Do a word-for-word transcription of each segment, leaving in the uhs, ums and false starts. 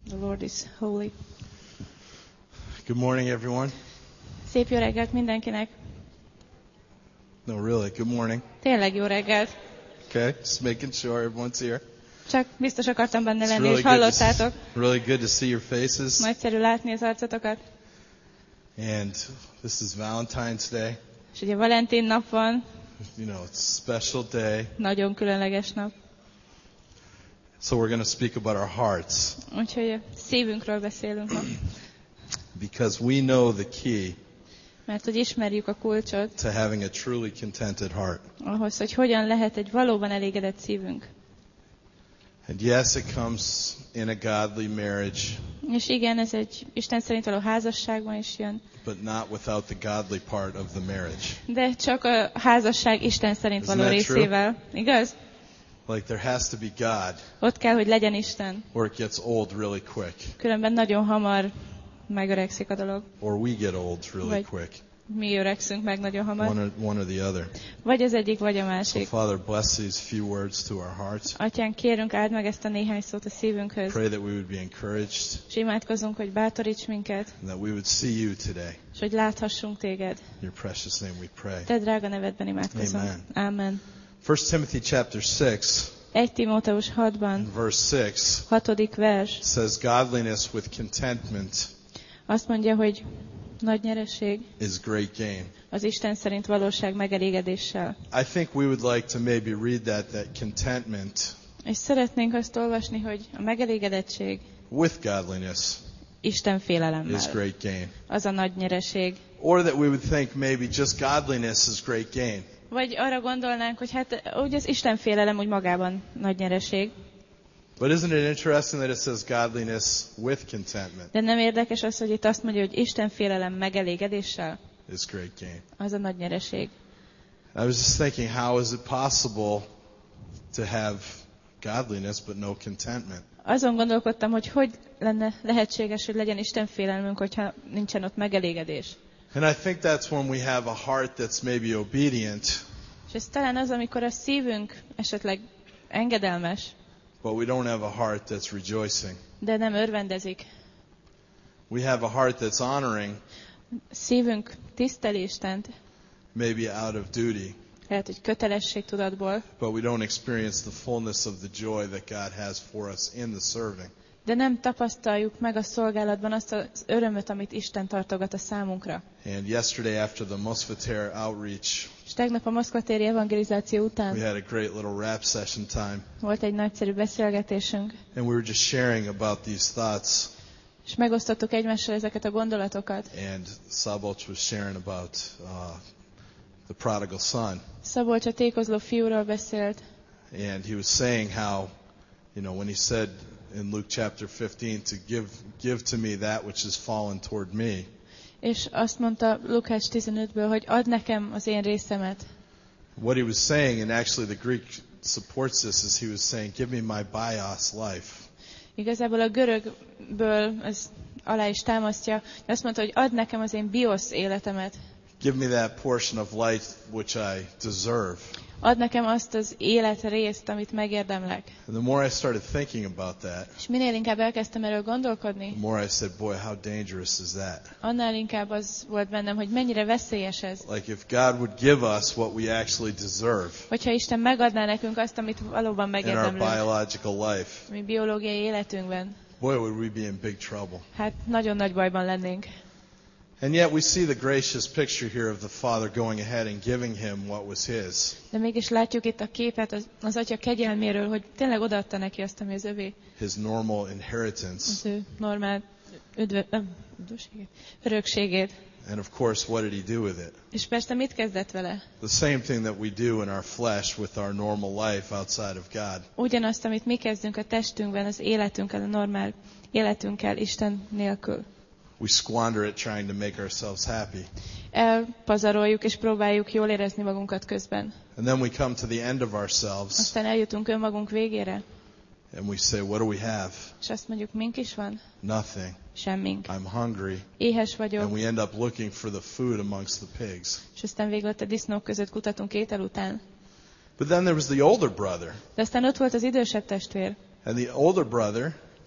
The Lord is holy. Good morning, everyone. Szép jó reggelt mindenkinek. No, really, good morning. Tényleg jó reggelt. Okay, just making sure everyone's here. Csak biztos akartam benne It's lenni, really és good, to, hallottátok. really good to see your faces. Nagyszerű látni az arcotokat. And this is Valentine's Day. És ugye Valentin nap van. You know, it's a special day. Nagyon különleges nap. So we're going to speak about our hearts. Úgyhogy a szívünkről beszélünk ma. Because we know the key Mert hogy ismerjük a kulcsot to having a truly contented heart. ahhoz, hogy hogyan lehet egy valóban elégedett szívünk. And yes, it comes in a godly marriage. És igen, ez egy Isten szerint való házasságban is jön. But not without the godly part of the marriage. De csak a házasság Isten szerint Isn't való that részével. True? Igaz? Like there has to be God. Ott kell, hogy legyen Isten. Or it gets old really quick. Különben nagyon hamar megöregszik a dolog. Or we get old really Vagy quick. mi öregszünk meg nagyon hamar. One or, one or the other. Vagy az egyik, vagy a So másik. Father, bless these few words to our hearts. Atyánk, kérünk, áld meg ezt a néhány szót a szívünkhöz. Pray that we would be encouraged. És imádkozunk, hogy bátoríts minket. And that we would see you today. És hogy láthassunk téged. In your precious name we pray. Te drága nevedben imádkozom. Amen. Amen. First Timothy chapter six, Egy Timóteus hatban, verse six, hatodik vers. says godliness with contentment Azt mondja, hogy nagy nyereség is great gain. az Isten szerint valóság megelégedéssel. I think we would like to maybe read that, that contentment És szeretnénk azt olvasni, hogy a megelégedettség with godliness Isten is félelemmel. great gain. Az a nagy nyereség. Or that we would think maybe just godliness is great gain. Vagy arra gondolnánk, hogy hát úgy az Isten félelem úgy magában nagy nyereség. But isn't it interesting that it says godliness with contentment De nem érdekes az, hogy itt azt mondja, hogy Isten félelem megelégedéssel? is great gain. Az a nagy nyereség. I was just thinking, how is it possible to have godliness but no contentment? Azon gondolkodtam, hogy hogy lenne lehetséges, hogy legyen Isten félelmünk, hogyha nincsen ott megelégedés. And I think that's when we have a heart that's maybe obedient, És ez talán az, amikor a szívünk esetleg engedelmes, but we don't have a heart that's rejoicing. de nem örvendezik. We have a heart that's honoring, Szívünk tiszteli Istent, maybe out of duty, lehet, hogy kötelességtudatból, but we don't experience the fullness of the joy that God has for us in the serving. de nem tapasztaljuk meg a szolgálatban azt az örömöt, amit Isten tartogat a számunkra. And yesterday after the Mosfater outreach, És tegnap a moszkvatéri evangelizáció we után had a great little rap session time, volt egy nagyszerű beszélgetésünk, and we were just sharing about these thoughts. és megosztottuk egymással ezeket a gondolatokat. And Szabolcs was sharing about uh, the prodigal son. Szabolcs a tékozló fiúról beszélt, And he was saying how, you know, when he said in Luke chapter fifteen to give give to me that which has fallen toward me. és azt mondta Lukács tizenötből, hogy add nekem az én részemet. What he was saying, and actually the Greek supports this, is he was saying, give me my bios life. Igazából a görögből ez alá is támasztja, de azt mondta, hogy add nekem az én biosz életemet. Give me that portion of life which I deserve. Add nekem azt az életrészt, amit megérdemlek. And the more I started thinking about that, És minél inkább elkezdtem erről gondolkodni, the more I said, boy, how dangerous is that? annál inkább az volt bennem, hogy mennyire veszélyes ez. Like if God would give us what we actually deserve Hogyha Isten megadná nekünk azt, amit valóban in our megérdemlünk, biological life, mi biológiai életünkben, boy, would we be in big trouble. hát nagyon nagy bajban lennénk. And yet we see the gracious picture here of the Father going ahead and giving him what was his. De mégis látjuk itt a képet az, az Atya kegyelméről, hogy tényleg odaadta neki azt, ami az övé, His normal inheritance. az ő normál üdvö, nem, üdvösségét, örökségét. And of course, what did he do with it? És persze mit kezdett vele? The same thing that we do in our flesh with our normal life outside of God. Ugyanazt, amit mi kezdünk a testünkben, az életünkkel, a normál életünkkel, Isten nélkül. We squander it trying to make ourselves happy. Elpazaroljuk és próbáljuk jól érezni magunkat közben. And then we come to the end of ourselves Aztán eljutunk önmagunk végére, and we say, what do we have? és azt mondjuk, mink is van? Nothing. Semmink. I'm hungry. Éhes vagyok, And we end up looking for the food amongst the pigs. és aztán végül ott a disznók között kutatunk étel után. But then there was the older brother. De aztán ott volt az idősebb testvér. And the older brother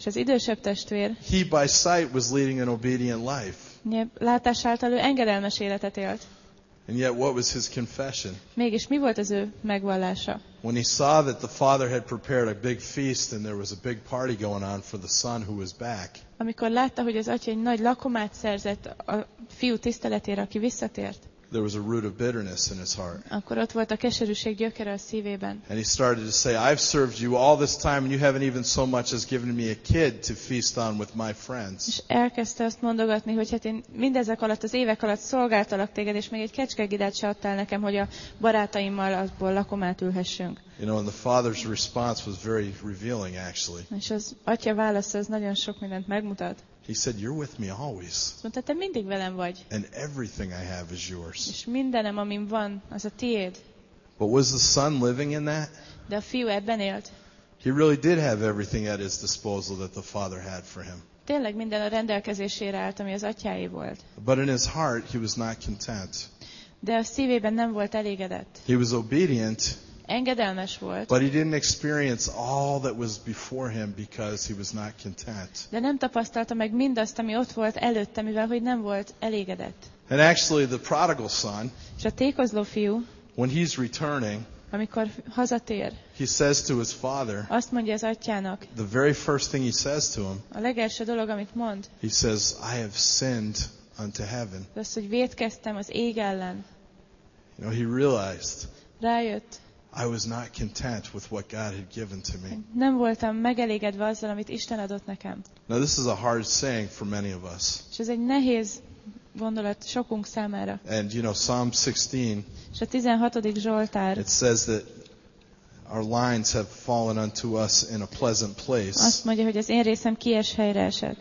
És az idősebb testvér, he by sight was leading an obedient life. látás által ő engedelmes életet élt. And yet what was his confession? Mégis mi volt az ő megvallása? When he saw that the father had prepared a big feast and there was a big party going on for the son who was back. Amikor látta, hogy az atya egy nagy lakomát szerzett a fiú tiszteletére, aki visszatért, there was a root of bitterness in his heart. Akkor ott volt a keserűség gyökere a szívében. And he started to say, I've served you all this time and you haven't even so much as given me a kid to feast on with my friends. És elkezdte azt mondogatni, hogy hát én mindezek alatt, az évek alatt szolgáltalak téged, és még egy kecskegidát se adtál nekem, hogy a barátaimmal azból lakomát ülhessünk. You know, and the father's response was very revealing actually. És az atya válasza az nagyon sok mindent megmutat. He said, you're with me always. Azt mondta, te mindig velem vagy. And everything I have is yours. És mindenem, amin van, az a tiéd. But was the son living in that? De a fiú ebben élt. He really did have everything at his disposal that the father had for him. Tényleg minden a rendelkezésére állt, ami az atyáé volt. But in his heart, he was not content. De a szívében nem volt elégedett. He was obedient. Engedelmes volt. But he didn't experience all that was before him because he was not content. De nem tapasztalta meg mindazt, ami ott volt előtte, mivel hogy nem volt elégedett. And actually the prodigal son, és a tékozló fiú, when he's returning, amikor hazatér, he says to his father, azt mondja az atyának, the very first thing he says to him, a legelső dolog, amit mond, he says, I have sinned unto heaven. Az, hogy vétkeztem az ég ellen. You know, he realized, rájött, I was not content with what God had given to me. Nem voltam megelégedve azzal, amit Isten adott nekem. Now this is a hard saying for many of us. És ez egy nehéz gondolat sokunk számára. And you know, Psalm sixteen, és a tizenhatodik Zsoltár, it says that our lines have fallen unto us in a pleasant place. Azt mondja, hogy az én részem kies helyre esett.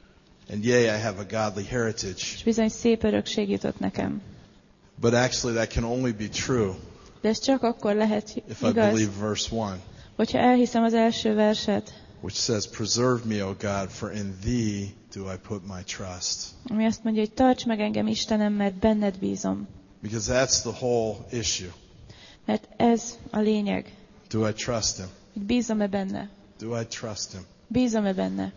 And yea, I have a godly heritage. És bizony szép örökség jutott nekem. But actually that can only be true. De ez csak akkor lehet if I igaz, believe verse one, hogyha elhiszem az első verset, which says, preserve me, O God, for in thee do I put my trust. Ami azt mondja, hogy tarts meg engem, Istenem, mert benned bízom. Because that's the whole issue. Mert ez a lényeg. Do I trust him? Hogy bízom-e benne? Do I trust him? Bízom-e benne?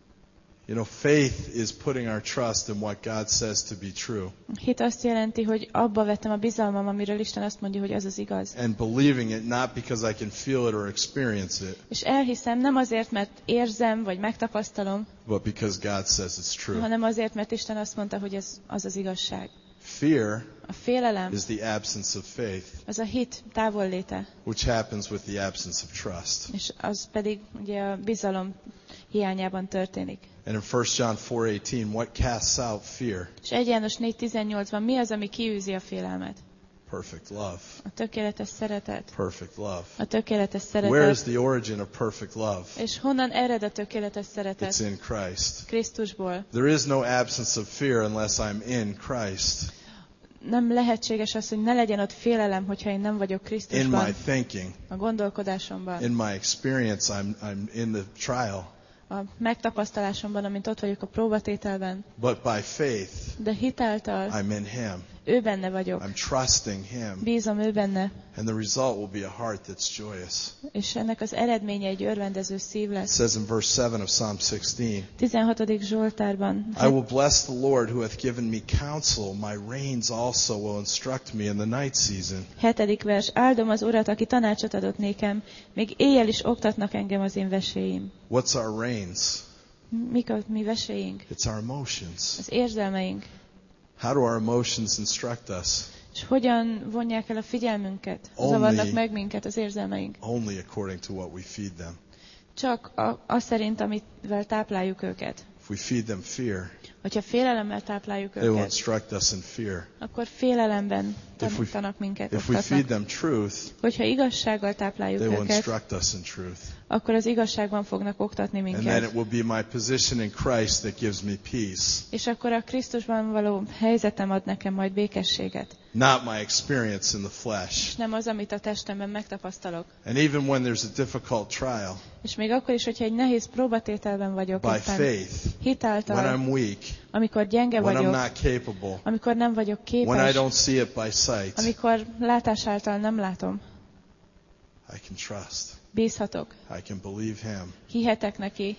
You know, faith is putting our trust in what God says to be true. Hit azt jelenti, hogy abba vettem a bizalmam, amiről Isten azt mondja, hogy az az igaz. And believing it not because I can feel it or experience it. És elhiszem nem azért, mert érzem vagy megtapasztalom, but because God says it's true. hanem azért, mert Isten azt mondta, hogy ez az az igazság. Fear a félelem is the absence of faith. Az a hit távolléte. Which happens with the absence of trust. És az pedig ugye a bizalom hiányában történik. And in First John four eighteen, what casts out fear? És egy János négy tizennyolcban mi az, ami kiűzi a félelmet? Perfect love. A tökéletes szeretet. Perfect love. A tökéletes szeretet. Where is the origin of perfect love? És honnan ered a tökéletes szeretet? It's in Christ. Krisztusból. There is no absence of fear unless I'm in Christ. Nem lehetséges az, hogy ne legyen ott félelem, hogyha én nem vagyok Krisztusban. In my thinking. A gondolkodásomban. In my experience, I'm I'm in the trial. A megtapasztalásomban, amint ott vagyok a próbatételben. But by faith, de hitáltal, I'm in Him. Ő benne vagyok. I'm trusting Him. Bízom ő benne. And the result will be a heart that's joyous. És ennek az eredménye egy örvendező szív lesz. It says in verse seven of Psalm sixteen. tizenhatodik Zsoltárban. I will bless the Lord who hath given me counsel. My reins also will instruct me in the night season. hetedik vers. Áldom az Urat, aki tanácsot adott nékem, még éjjel is oktatnak engem az én veséim. What's our reins? Mik a mi veséink? It's our emotions. Az érzelmeink. How do our emotions instruct us? És hogyan vonják el a figyelmünket? Zavarnak meg minket az érzelmeink? Only according to what we feed them. Csak a, az szerint, amivel tápláljuk őket. If we feed them fear, hogyha félelemmel tápláljuk they will őket, instruct us in fear. akkor félelemben If we, tanítanak minket, if we feed them truth, hogyha igazsággal tápláljuk they will őket, instruct us in truth. akkor az igazságban fognak oktatni minket. And then it will be my position in Christ that gives me peace. És akkor a Krisztusban való helyzetem ad nekem majd békességet. Not my experience in the flesh. És nem az, amit a testemben megtapasztalok. And even when there's a difficult trial, és még akkor is, hogyha egy nehéz próbatételben vagyok, by éppen, faith, hitáltal, when I'm weak, amikor gyenge when vagyok, I'm not capable, amikor nem vagyok képes, when I don't see it by sight, amikor látás által nem látom, I can trust. Bízhatok. I can believe Him. Hihetek neki.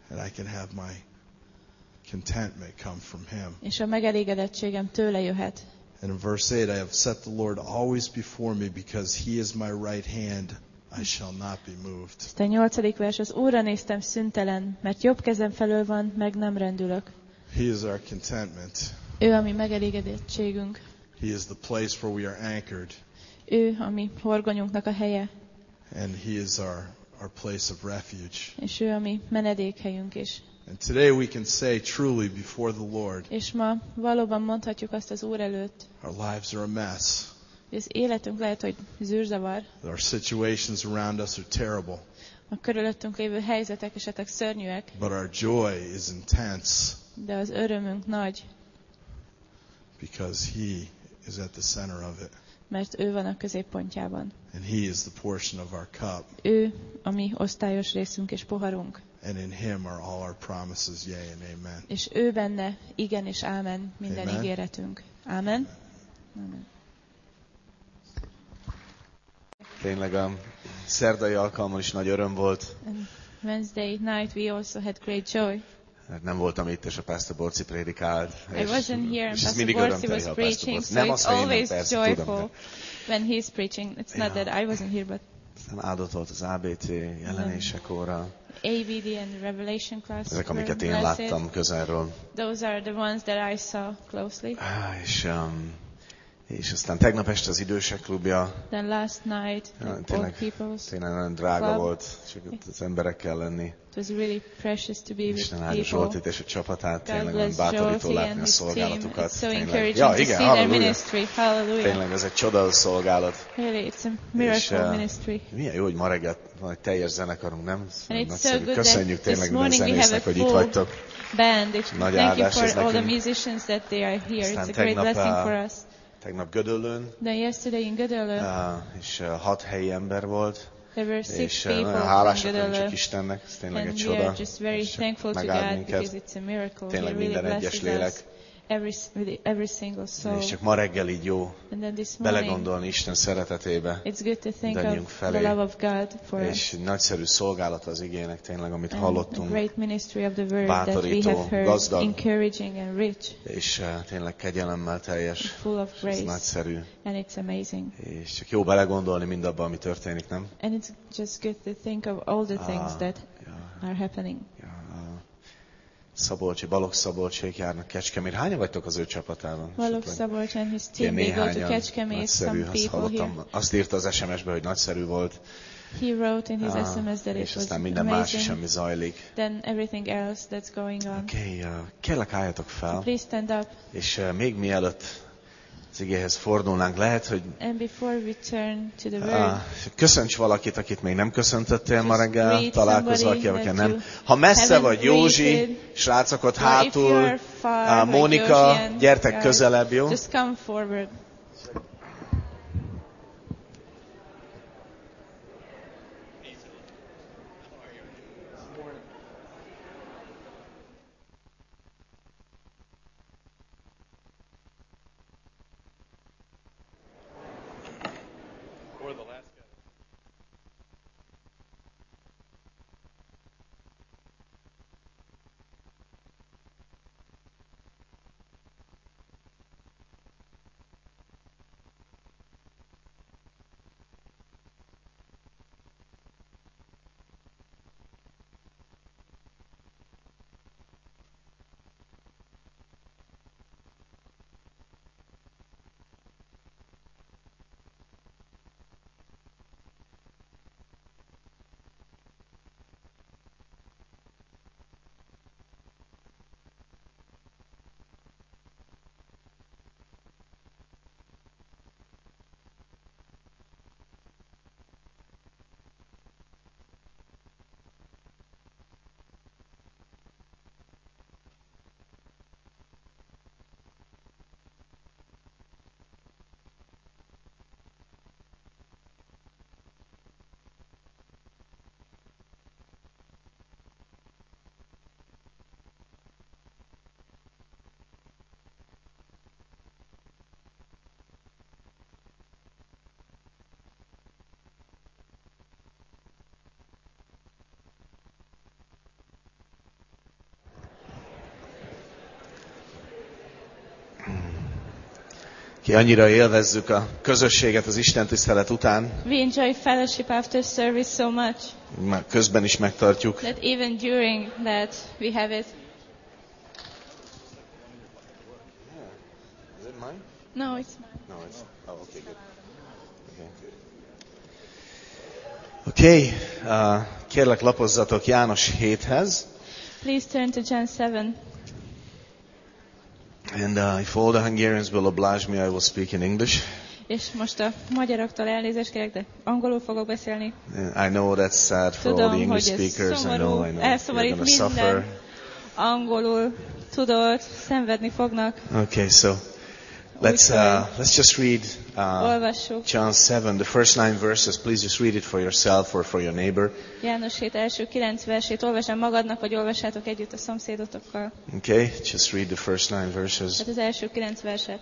and I can have my contentment come from Him. És a megelégedettségem tőle jöhet. And in verse eight, I have set the Lord always before me, because He is my right hand, I shall not be moved. A nyolcadik vers, az Úrra néztem szüntelen, mert jobb kezem felől van, meg nem rendülök. He is our contentment. Ő a mi megelégedettségünk. He is the place where we are anchored. Ő a mi horgonyunknak a helye. And He is our, our place of refuge. És ő a mi menedékhelyünk is. And today we can say truly before the Lord, És ma valóban mondhatjuk azt az Úr előtt, our lives are a mess. hogy az életünk lehet, hogy zűrzavar, Our situations around us are terrible. a körülöttünk lévő helyzetek esetleg szörnyűek, But our joy is intense de az örömünk nagy, because He is at the center of it. mert ő van a középpontjában. And He is the portion of our cup. Ő a mi osztályos részünk és poharunk. And in Him are all our promises, yea and amen. És ő benne igen és ámen minden Amen. ígéretünk. Ámen. Ámen. Tényleg a szerdai alkalmon is nagy öröm volt. And Wednesday night we also had great joy. Mert nem voltam itt, és a Pastor Borci prédikált. I wasn't here and és ez Pastor mindig Borci örömteli, was ha a Pastor preaching, Borci. so Nem it's az, hogy én nem, always persze, joyful tudom. when he's preaching. It's not Ja. that I wasn't here, but Aztán áldott volt az á bé té jelenések óra. A B D and Revelation class Ezek, were amiket én blessed. láttam közelről. Those are the ones that I saw closely. Á, És, um, és aztán tegnap este az idősek klubja. Then last night, Ja, the old tényleg, people's. tényleg nagyon drága Club. volt, csak ott az emberekkel lenni. It was really precious to be with Isten áldja people. Zsoltit és a csapatát, God tényleg olyan bless bátorító Josie látni and a his team. szolgálatukat. It's so Tényleg. encouraging Ja, to igen, see their halleluja. ministry. Hallelujah. Tényleg ez egy csoda szolgálat. Really, it's a És, miracle uh, ministry. milyen jó, hogy ma reggel van egy teljes zenekarunk, nem? And it's so Nagyszerű. good Köszönjük that tényleg this minden morning we have a zenésznek, hogy itt full vagytok. band. It, Nagy thank you áldás ez for all the nekünk. musicians that they are here. Aztán It's a great tegnap, blessing uh, for us. Tegnap Gödöllőn, Then yesterday in Gödöllő, uh, és uh, hat helyi ember volt, there were six és uh, people nagyon in hálásak vagyunk Gödöllő. csak Istennek, ez tényleg egy And we csoda, are just very és csak thankful to megáld God minket, because it's a miracle. He tényleg really minden egyes blesses lélek, us every, with every single soul. és csak ma reggel így jó And then this morning, belegondolni Isten szeretetébe, it's good to think mindannyiunk of felé. the love of God for us. és nagyszerű szolgálat az igének tényleg, amit And a hallottunk, great ministry of the word that we bátorító, have heard, gazdag. encouraging and rich, és uh, tényleg kegyelemmel teljes, full of és ez grace, nagyszerű, and it's amazing. és csak jó belegondolni mindabba, ami történik, nem? And it's just good to think of all the things Ah, that ja. are happening. Ja, a Szabolcsi, Balogh Szabolcsék járnak Kecskemét. Hányan vagytok az ő csapatában? Balogh Esetleg? Szabolcs and his Igen, team, they go to néhányan. Kecskemét, Nagyszerű, some azt people here. hallottam. Azt írta az es em es-be, hogy nagyszerű volt. He wrote in his Ah, S M S that it és was aztán minden más is, amazing. ami zajlik. Then everything else that's going on. Oké, okay, uh, kérlek álljatok fel, Please stand up. és uh, még mielőtt az igéhez fordulnánk, lehet, hogy And before we turn to the word, uh, köszönts valakit, akit még nem köszöntöttél ma Just reggel, greet találkozz somebody valakivel, that nem. you Ha messze haven't vagy, Józsi, greeted, srácok ott or if hátul, you're far, uh, like Mónika, Josie and gyertek guys, közelebb, jó? just come forward. Ki annyira élvezzük a közösséget az Isten tisztelet után, We enjoy fellowship after service so much már közben is megtartjuk. that even during that we have it. Is it mine? No, it's mine. No, it's. Oh, okay, good. Okay. Okay, uh, kérlek lapozzatok János héthez. Please turn to John seven. And uh, if all the Hungarians will oblige me, I will speak in English. És most a magyaroktól elnézést kérek, de angolul fogok beszélni. I know that's sad for all the Tudom, English hogy ez speakers. I know, szomorú, I know. You're elszomorít going to minden. suffer. Angolul, tudod, szenvedni fognak. Okay, so let's uh, let's just read uh, Olvassuk. John seven, the first nine verses. Please just read it for yourself or for your neighbor. János hét első kilenc versét olvasom magadnak, vagy olvassátok együtt a szomszédotokkal. Okay, just read the first nine verses. Tehát az első kilenc verset.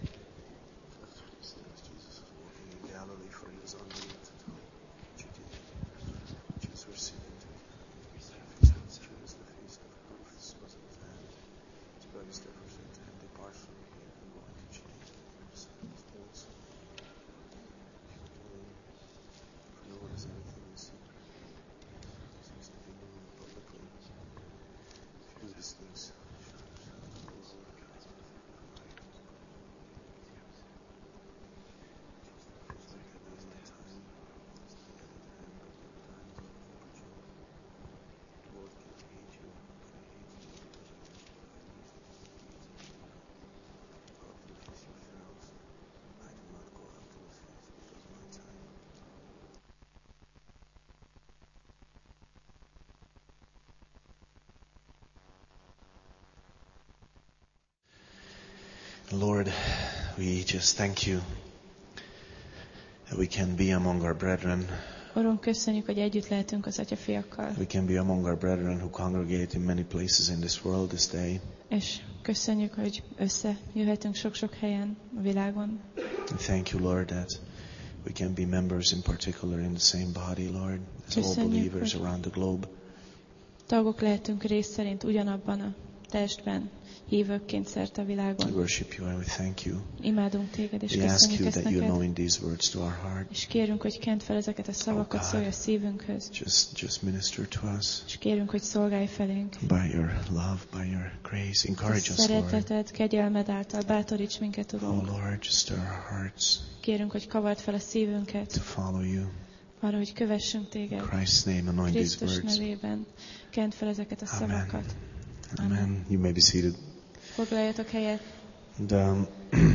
Lord, we just thank you that we can be among our brethren. Urunk, köszönjük, hogy együtt lehetünk az atyafiakkal. We can be among our brethren who congregate in many places in this world this day. És köszönjük, hogy összejöhetünk sok-sok helyen a világon. And thank you, Lord, that we can be members in particular in the same body, Lord, as all Köszönjük, believers hogy around the globe. tagok lehetünk rész szerint ugyanabban a testben, hívőkként szerte a We világon. worship you and we thank you. Imádunk téged, és We ask köszönjük you ezt that you neked. anoint these words to our heart. És kérünk, hogy kent fel ezeket a szavakat, Oh God. szólj a szívünkhöz. Just, just minister to us És kérünk, hogy szolgálj felénk. by your love, by your grace. Encourage us, Lord. Szereteted, kegyelmed által bátoríts minket, Oh Urunk. Lord, just stir our hearts Kérünk, hogy kavard fel a szívünket, to follow you. arra, hogy kövessünk téged. In Christ's name, anoint these Krisztus words. nevében kent fel ezeket a Amen. szavakat. Amen. You may be seated. Foglaljatok helyet. And, um,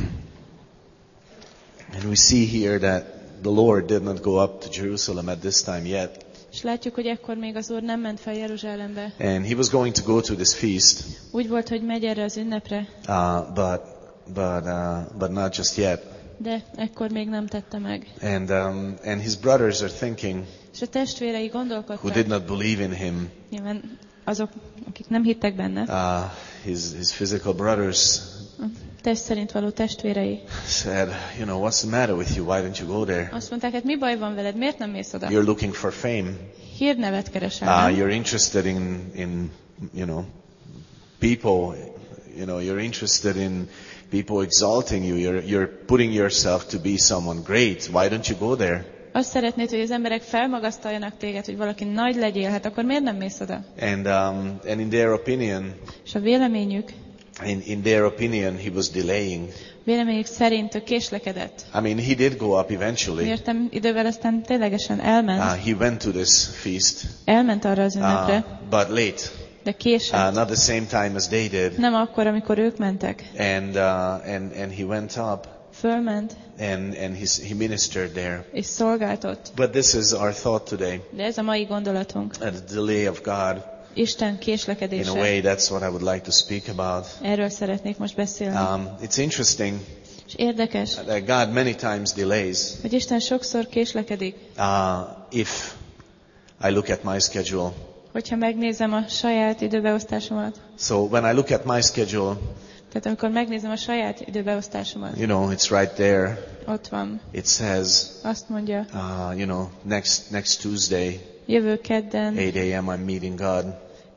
and we see here that the Lord did not go up to Jerusalem at this time yet. És látjuk, hogy ekkor még az Úr nem ment fel Jeruzsálembe. And he was going to go to this feast, Úgy volt, hogy megy erre az ünnepre, uh, but, but, uh, but not just yet. de ekkor még nem tette meg. And, um, and his brothers are thinking, És a testvérei who did gondolkodtak, not believe in him, nyilván azok, akik nem hittek benne, uh, his, his physical brothers a test szerint való testvérei, said, you know, what's the matter with you? Why don't you go there? azt mondták, hát mi baj van veled, miért nem mész oda? You're looking for fame. Hírnevet keresel, Uh, nem? you're interested in, in, you know, people, you know, you're interested in people exalting you. You're, you're putting yourself to be someone great. Why don't you go there? Azt szeretnéd, hogy az emberek felmagasztaljanak téged, hogy valaki nagy legyél, hát akkor miért nem mész oda? And, um, and in their opinion, És a véleményük, in, in their opinion, he was delaying. véleményük szerint ő késlekedett. I mean, he did go up eventually. Értem, idővel aztán ténylegesen elment. Uh, he went to this feast, Elment arra az uh, ünnepre, but late. de Uh, késett. not the same time as they did. Nem akkor, amikor ők mentek. And, uh, and, and he went up Fölment, and, and he's, he ministered there. és szolgáltott. But this is our thought today. De ez a mai gondolatunk. At the delay of God. Isten In a késlekedése. way, that's what I would like to speak about. Erről szeretnék most beszélni. Um, it's interesting És érdekes, that God many times delays. hogy Isten sokszor késlekedik. Uh, if I look at my schedule. Hogyha megnézem a saját időbeosztásomat. So when I look at my schedule, Tehát amikor megnézem a saját időbeosztásomat. you know, it's right there. Ott van. It says, Azt mondja, uh, you know, next next Tuesday, jövő kedden, eight a.m. I'm meeting God.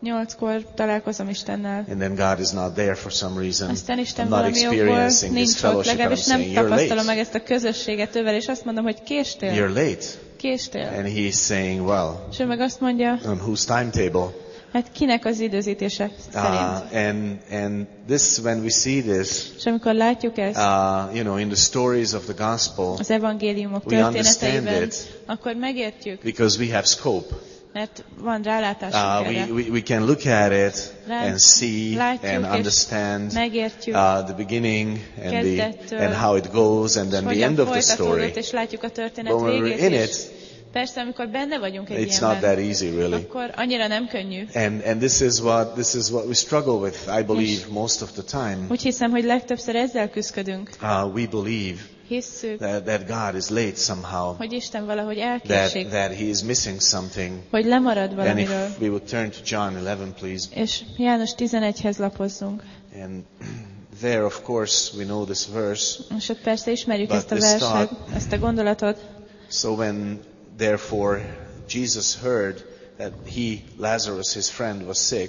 nyolckor találkozom Istennel. And then God is not there for some reason. Aztán Isten I'm not valami okból experiencing this nincs ott, fellowship. I'm legalábbis nem saying, you're tapasztalom meg late. ezt a közösséget ővel, és azt mondom, hogy késtél. You're late. Késtél. And he's saying, well, És ő meg azt mondja, on whose timetable? hát kinek az időzítése szerint. Uh, and and this, when we see this, És amikor látjuk ezt, uh, you know, in the stories of the gospel, az evangéliumok we understand történeteiben, it. akkor megértjük, Because we have scope. mert van rálátásunk Uh, erre. we, we, we can look at it Rá- and see látjuk and és understand megértjük, uh, the beginning and the kezdettől, and how it goes and és then the hogyan end of the story. folytatódott, és látjuk a történet But when we're végét in is. it, Persze, amikor benne vagyunk egy it's not ilyenben, that easy, really. akkor annyira nem könnyű. And and this is what this is what we struggle with, I believe, most of the time. Úgy hiszem, hogy legtöbbször ezzel küzdködünk. Uh, we believe Hisszük, that, that God is late somehow, hogy Isten valahogy that elkésik, that He is missing something. hogy lemarad And valamiről. if we would turn to John eleven, please. És János tizenegyhez lapozzunk. And there, of course, we know this verse. És ott persze ismerjük But ezt a this verset, thought- ezt a gondolatot. So when, therefore, Jesus heard that he, Lazarus, his friend, was sick,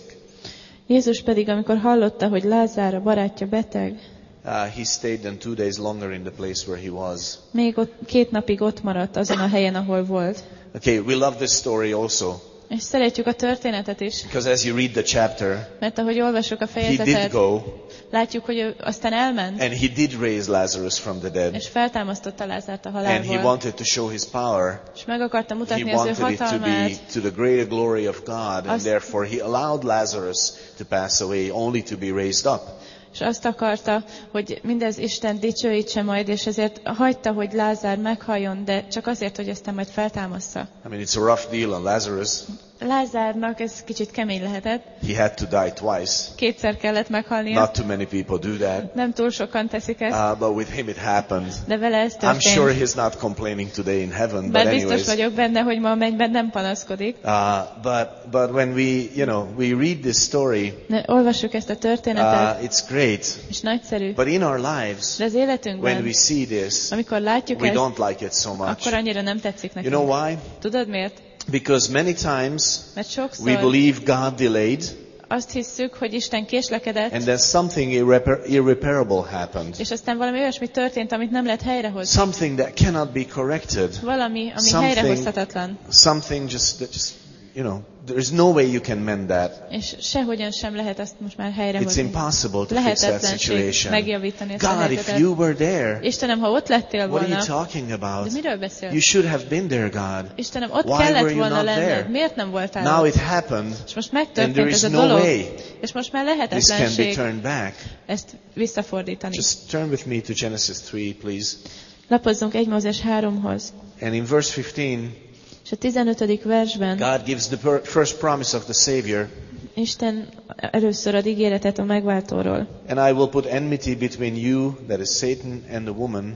Jézus pedig, amikor hallotta, hogy Lázár, a barátja beteg, uh, he stayed then two days longer in the place where he was. még ott, két napig ott maradt azon a helyen, ahol volt. Okay, we love this story also, És szeretjük a történetet is, because as you read the chapter, mert ahogy olvasok a he did fejezetet, go, látjuk, hogy ő aztán elment, and he did raise Lazarus from the dead, és feltámasztotta Lázárt a and he halálból, wanted to show his power. és meg akarta He mutatni az ő wanted it to be hatalmát, to the greater glory of God, and Azt- therefore he allowed Lazarus to pass away, only to be raised up. és azt akarta, hogy mindez Isten dicsőítse majd, és ezért hagyta, hogy Lázár meghalljon, de csak azért, hogy aztán majd feltámassza. I mean, it's a rough deal on Lazarus. Lázárnak ez kicsit kemény lehetett, He had to die twice. kétszer kellett meghalnia, Not too many people do that. nem túl sokan teszik ezt, Uh, but with him it happened. de vele ez I'm sure történt. he's not complaining today in heaven, but Bár biztos anyways. vagyok benne, hogy ma a mennyben nem panaszkodik. Uh, but, but when we, you know, we read this story, De olvassuk ezt a történetet, uh, it's great. és nagyszerű. But in our lives, De az when életünkben, we see this, amikor látjuk we ezt, don't like it so much. akkor annyira nem tetszik You nekünk. know why? Tudod miért? Because many times Mert we sokszor believe God delayed, azt hisszük, hogy Isten késlekedett, and then something irrepar- irreparable happened. és aztán valami olyasmi történt, amit nem lehet helyrehozni. Something that cannot be corrected. Valami, ami Something- helyrehozhatatlan. Something just, that just, you know, there's no way you can mend that. És sehogyan sem lehet azt most már It's helyrehozni. impossible to fix that Lehetetlenség situation. megjavítani ezt a God, if helyzetet. you were there, Istenem, ha ott lettél what are you volna, talking de about? miről You beszélsz? should have been there, God. Istenem, ott Why kellett were you volna not lenned. there? Miért nem voltál Now ott? it happened, És most and there megtörtént is ez a no dolog, way és most már this can be lehetetlenség turned back. ezt visszafordítani. Just turn with me to Genesis three, please. Lapozzunk egy Mózes háromhoz. And in verse fifteen, És a tizenötödik versben God gives the per- first promise of the Savior. Isten először ad ígéretet a megváltóról. And I will put enmity between you, that is Satan, and the woman,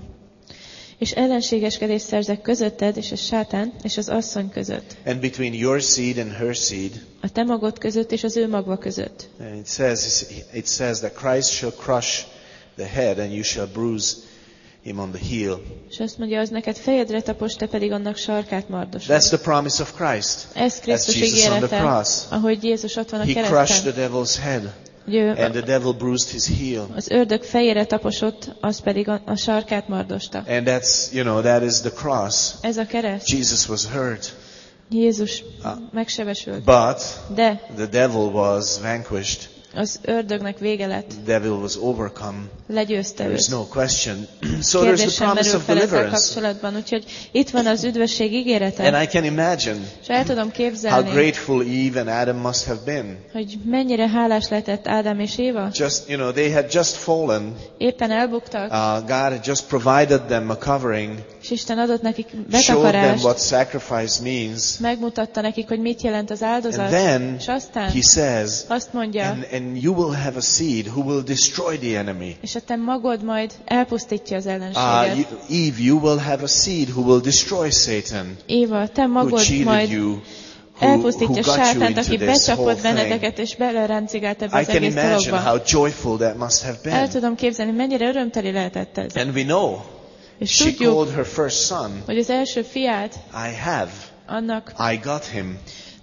És ellenségeskedést szerzek közötted, és a sátán, és az asszony között. and between your seed and her seed. A te magod között, és az ő magva között. And it says, it says that Christ shall crush the head, and you shall bruise him on the heel. És azt mondja, az neked fejedre tapos, te pedig annak sarkát mardosod. That's the promise of Christ. Ez Krisztus That's Jesus on the ígérete, cross. ahogy Jézus ott van a He crushed the kereszten. devil's head, Hogy ő and the devil bruised his heel. az ördög fejére taposott, az pedig a, a sarkát mardosta. And that's, you know, that is the cross. Ez a kereszt. Jesus was hurt, Jézus Ah. megsebesült. but De the devil was vanquished. az ördögnek vége lett. The devil was overcome. Legyőzte There is őt. no question. So there's Kérdés the sem promise merül of fel ezzel deliverance. kapcsolatban. Úgyhogy itt van az üdvösség And ígérete. I can imagine És el tudom how képzelni, grateful Eve and Adam must have been. hogy mennyire hálás lehetett Ádám és Éva. Just, you know, they had just fallen. Éppen elbuktak, Uh, God had just provided them a covering, és Isten adott nekik showed them betakarást, what sacrifice means. megmutatta nekik, hogy mit jelent az áldozat, And then és aztán he says, azt mondja, and, and you will have a seed who will destroy the enemy. és a te magod majd elpusztítja az Uh, ellenséget. you, Eve, you will have a seed who will destroy Satan, Éva, te who magod cheated majd you, who, who elpusztítja got you sátánt, into aki this whole becsapott thing. benneteket, és beleráncigált ebbe I az can egész imagine dologba. how joyful that must have El been. tudom képzelni, mennyire örömteli lehetett ez. And we know És she tudjuk, called her first son, hogy az első fiát I have, annak I got him.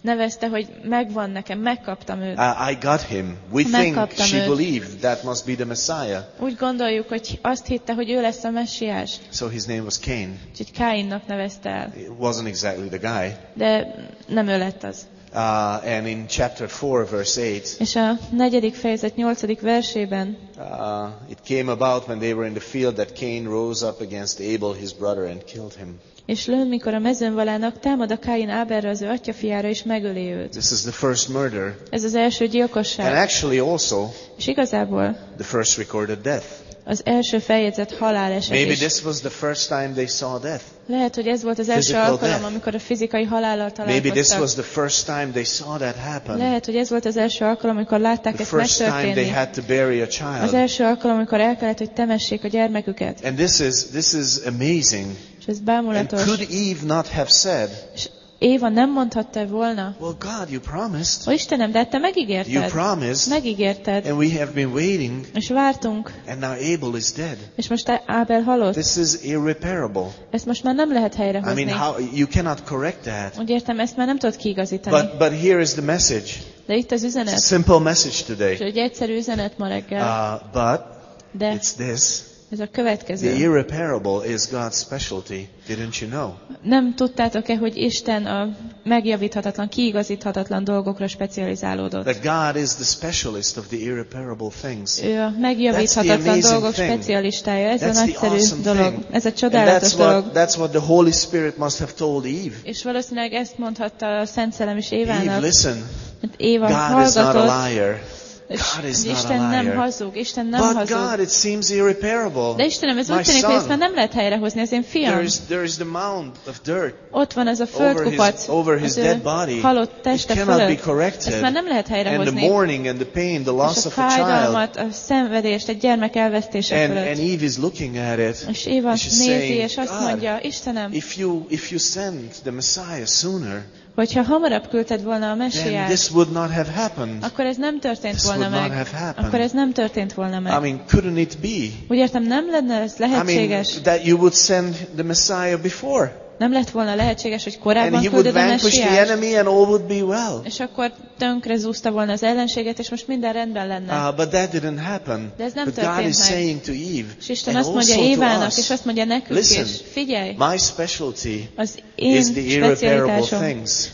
nevezte, hogy megvan nekem, megkaptam őt. Uh, I got him. We think Megkaptam she őt. believed that must be the Messiah. Úgy gondoljuk, hogy azt hitte, hogy ő lesz a messiás. So his name was Cain. Úgyhogy Káinnak nevezte el. It wasn't exactly the guy. De nem ő lett az. Uh, and in chapter four, verse eight, És a negyedik fejezet nyolcadik versében uh, it came about when they were in the field that Cain rose up against Abel, his brother, and killed him. és lőn, mikor a mezőn valának, támad a Káin Ábelre, az ő atyafiára, és megöli őt. This is the first murder. Ez az első And gyilkosság. actually also És igazából the first recorded death. az első feljegyzett haláleset Maybe is. this was the first time they saw death. Lehet, hogy ez volt az első Physical alkalom, death. amikor a fizikai halállal Maybe this was találkoztak. the first time they saw that happen. Lehet, hogy ez volt az első alkalom, amikor látták The ezt first time they megtörténni. had to bury a Az child. első alkalom, amikor el kellett, hogy temessék a gyermeküket. And this is this is amazing. És ez And bámulatos. could Eve not have said, És Éva nem mondhatta volna, well, God, you promised. ó Istenem, de hát te You megígérted. promised. Megígérted. And we have been waiting. És vártunk. And now Abel is dead. És most Ábel halott. This is irreparable. Ezt most már nem lehet I helyrehozni. mean, how you cannot correct that. Úgy értem, ezt már nem tudod kiigazítani. But but here is the message. De itt az It's a üzenet. simple message És today. egy egyszerű üzenet ma reggel. Uh, but De it's this. ez a The következő. irreparable is God's specialty. Didn't you know? Nem tudtátok-e, hogy Isten a megjavíthatatlan, kiigazíthatatlan dolgokra specializálódott? That God is the specialist of the irreparable things. Ő a That's megjavíthatatlan the amazing dolgok thing. specialistája. Ez a That's the nagyszerű awesome dolog. thing. Ez a And csodálatos that's dolog. what, that's what the Holy Spirit must have told Eve. És valószínűleg ezt mondhatta a Szent Szellem is Eve, Évának. listen, Mert Éva God is not a hallgatott, liar. és God is hogy not Isten a nem liar. hazug, Isten nem But hazug. God, it seems irreparable. De Istenem, ez My úgy tűnik, hogy ezt már son, nem lehet helyrehozni, az én fiam. there is, there is the mound of dirt Ott van ez a over his, földkupac over his az ő dead body. halott It teste cannot be fölött. corrected. Ezt már nem lehet And the helyrehozni. mourning and the pain, the loss És a of a child. fájdalmat, a szenvedést, egy gyermek elvesztése And, and fölött. Eve is looking at it. És Éva and she's nézi, saying, és azt God, mondja, Istenem, if you, if you send the Messiah sooner, hogyha hamarabb küldted volna a then messiát, this would not have happened. akkor ez nem történt This volna would not meg. have happened. Akkor ez nem történt volna I meg. mean, couldn't it be? Úgy értem, nem lenne ez I mean, lehetséges. that you would send the Messiah before. Nem lett volna lehetséges, hogy And korábban he would küldöd a vanquish the messiást, enemy and all would be well. és akkor tönkre zúzta volna az ellenséget, és most minden rendben lenne. Uh, but that didn't happen. De ez nem But God történt is meg. saying to Eve, És Isten and azt mondja also to Évának, us, és azt mondja nekünk listen, is, figyelj, my specialty az én is the irreparable specialitásom. things.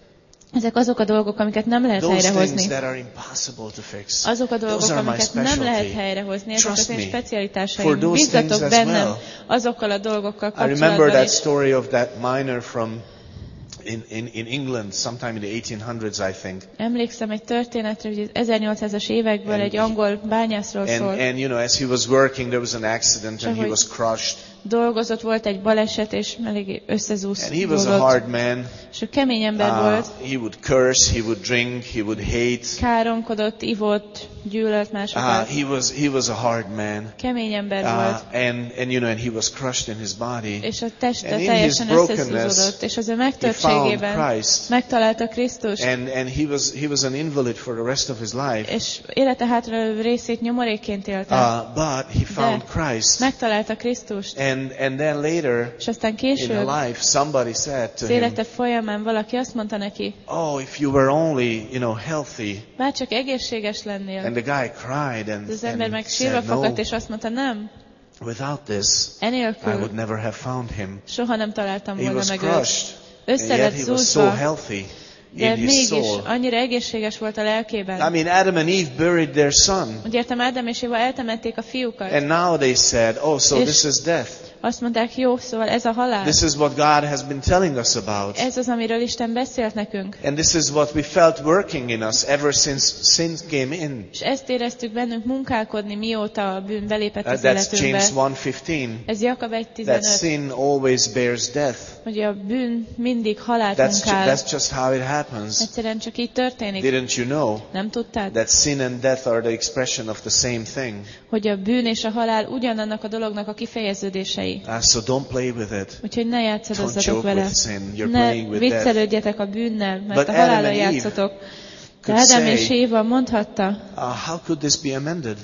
Ezek azok a dolgok, amiket nem lehet Those things helyrehozni. that are impossible to fix. Azok a dolgok, Those are my amiket nem lehet specialty. helyrehozni, ezek Trust az én me. For specialitásaim. those things Bízzatok as bennem well. azokkal a dolgokkal I remember kapcsolatban that is. story of that miner from in, in, in England sometime in the eighteen hundreds, I think. Emlékszem egy történetre, hogy az ezernyolcszázas évekből And egy he- angol bányászról And, szól. and you know, as he was working, there was an accident and he Ahogy- was crushed. Dolgozott, volt egy baleset, és eléggé összezúzódott. And he was a hard man. És ő kemény ember Uh, volt, he would curse, he would drink, he would hate. káromkodott, ivott, gyűlölt Uh, másokat. he was he was a hard man. Kemény ember Uh, volt, and and you know, and he was crushed in his body. és a teste and in teljesen his brokenness, összezúzódott, és az ő He found megtörtségében Christ. megtalálta Krisztust, And and he was he was an invalid for the rest of his life. és élete hátralévő részét nyomorékként élte. Uh, but he found De Christ. megtalálta Krisztust, And and then later és aztán in később her life, somebody said to az him, élete folyamán valaki azt mondta neki, "Oh, if you were only, you know, healthy." bár csak egészséges lennél. And the guy cried and, Az ember and meg sírva said, "No, fakadt, és azt mondta, nem, without this, I enélkül would never have found him." soha nem találtam He volna was meg őt. crushed, and Össze yet lett he was so zúzva, healthy de in his mégis soul. annyira egészséges volt a lelkében. I mean, Adam and Eve buried their son, Úgy értem, Ádám és Éva eltemették a fiúkat. and now they said, "Oh, so És- this is death. Azt mondták, jó, szóval ez a halál. This is what God has been telling us about." Ez az, amiről Isten beszélt nekünk. And this is what we felt working in us ever since sin came in. És ezt éreztük bennünk munkálkodni, mióta a bűn belépett Uh, az that's James életünkbe. one fifteen. Ez Jakab egy That tizenöt, sin always bears death. hogy a bűn mindig halált That's, ju- munkál. that's just how it happens. Egyszerűen csak így történik. Didn't you know Nem tudtád, that sin and death are the expression of the same thing? hogy a bűn és a halál ugyanannak a dolognak a kifejeződései. Uh, so don't play with it. Úgyhogy ne játszadozzatok Don't joke vele. with sin. You're Ne playing with death. viccelődjetek a bűnnel, mert But a Adam halállal and Eve játszotok. De could Ádám say- és Éva mondhatta, Uh, how could this be amended?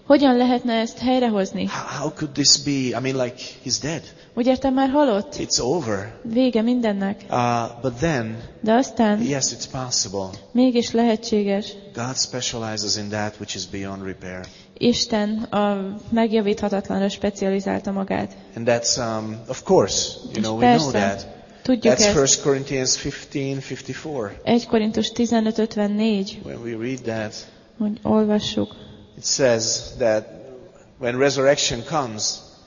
Hogyan lehetne ezt helyrehozni? How, how could this be? I mean, like, he's dead. Úgy értem, már halott. It's over. Vége mindennek. Uh, but then, De aztán yes, it's possible. mégis lehetséges. God specializes in that which is beyond repair. Isten a megjavíthatatlanra specializálta magát. And that's, um, of course, you És know, we know persze, that. tudjuk That's ezt. First Corinthians fifteen fifty-four. Egy Korintus tizenöt ötvennégy, When we read that, hogy olvassuk. it says that when resurrection comes,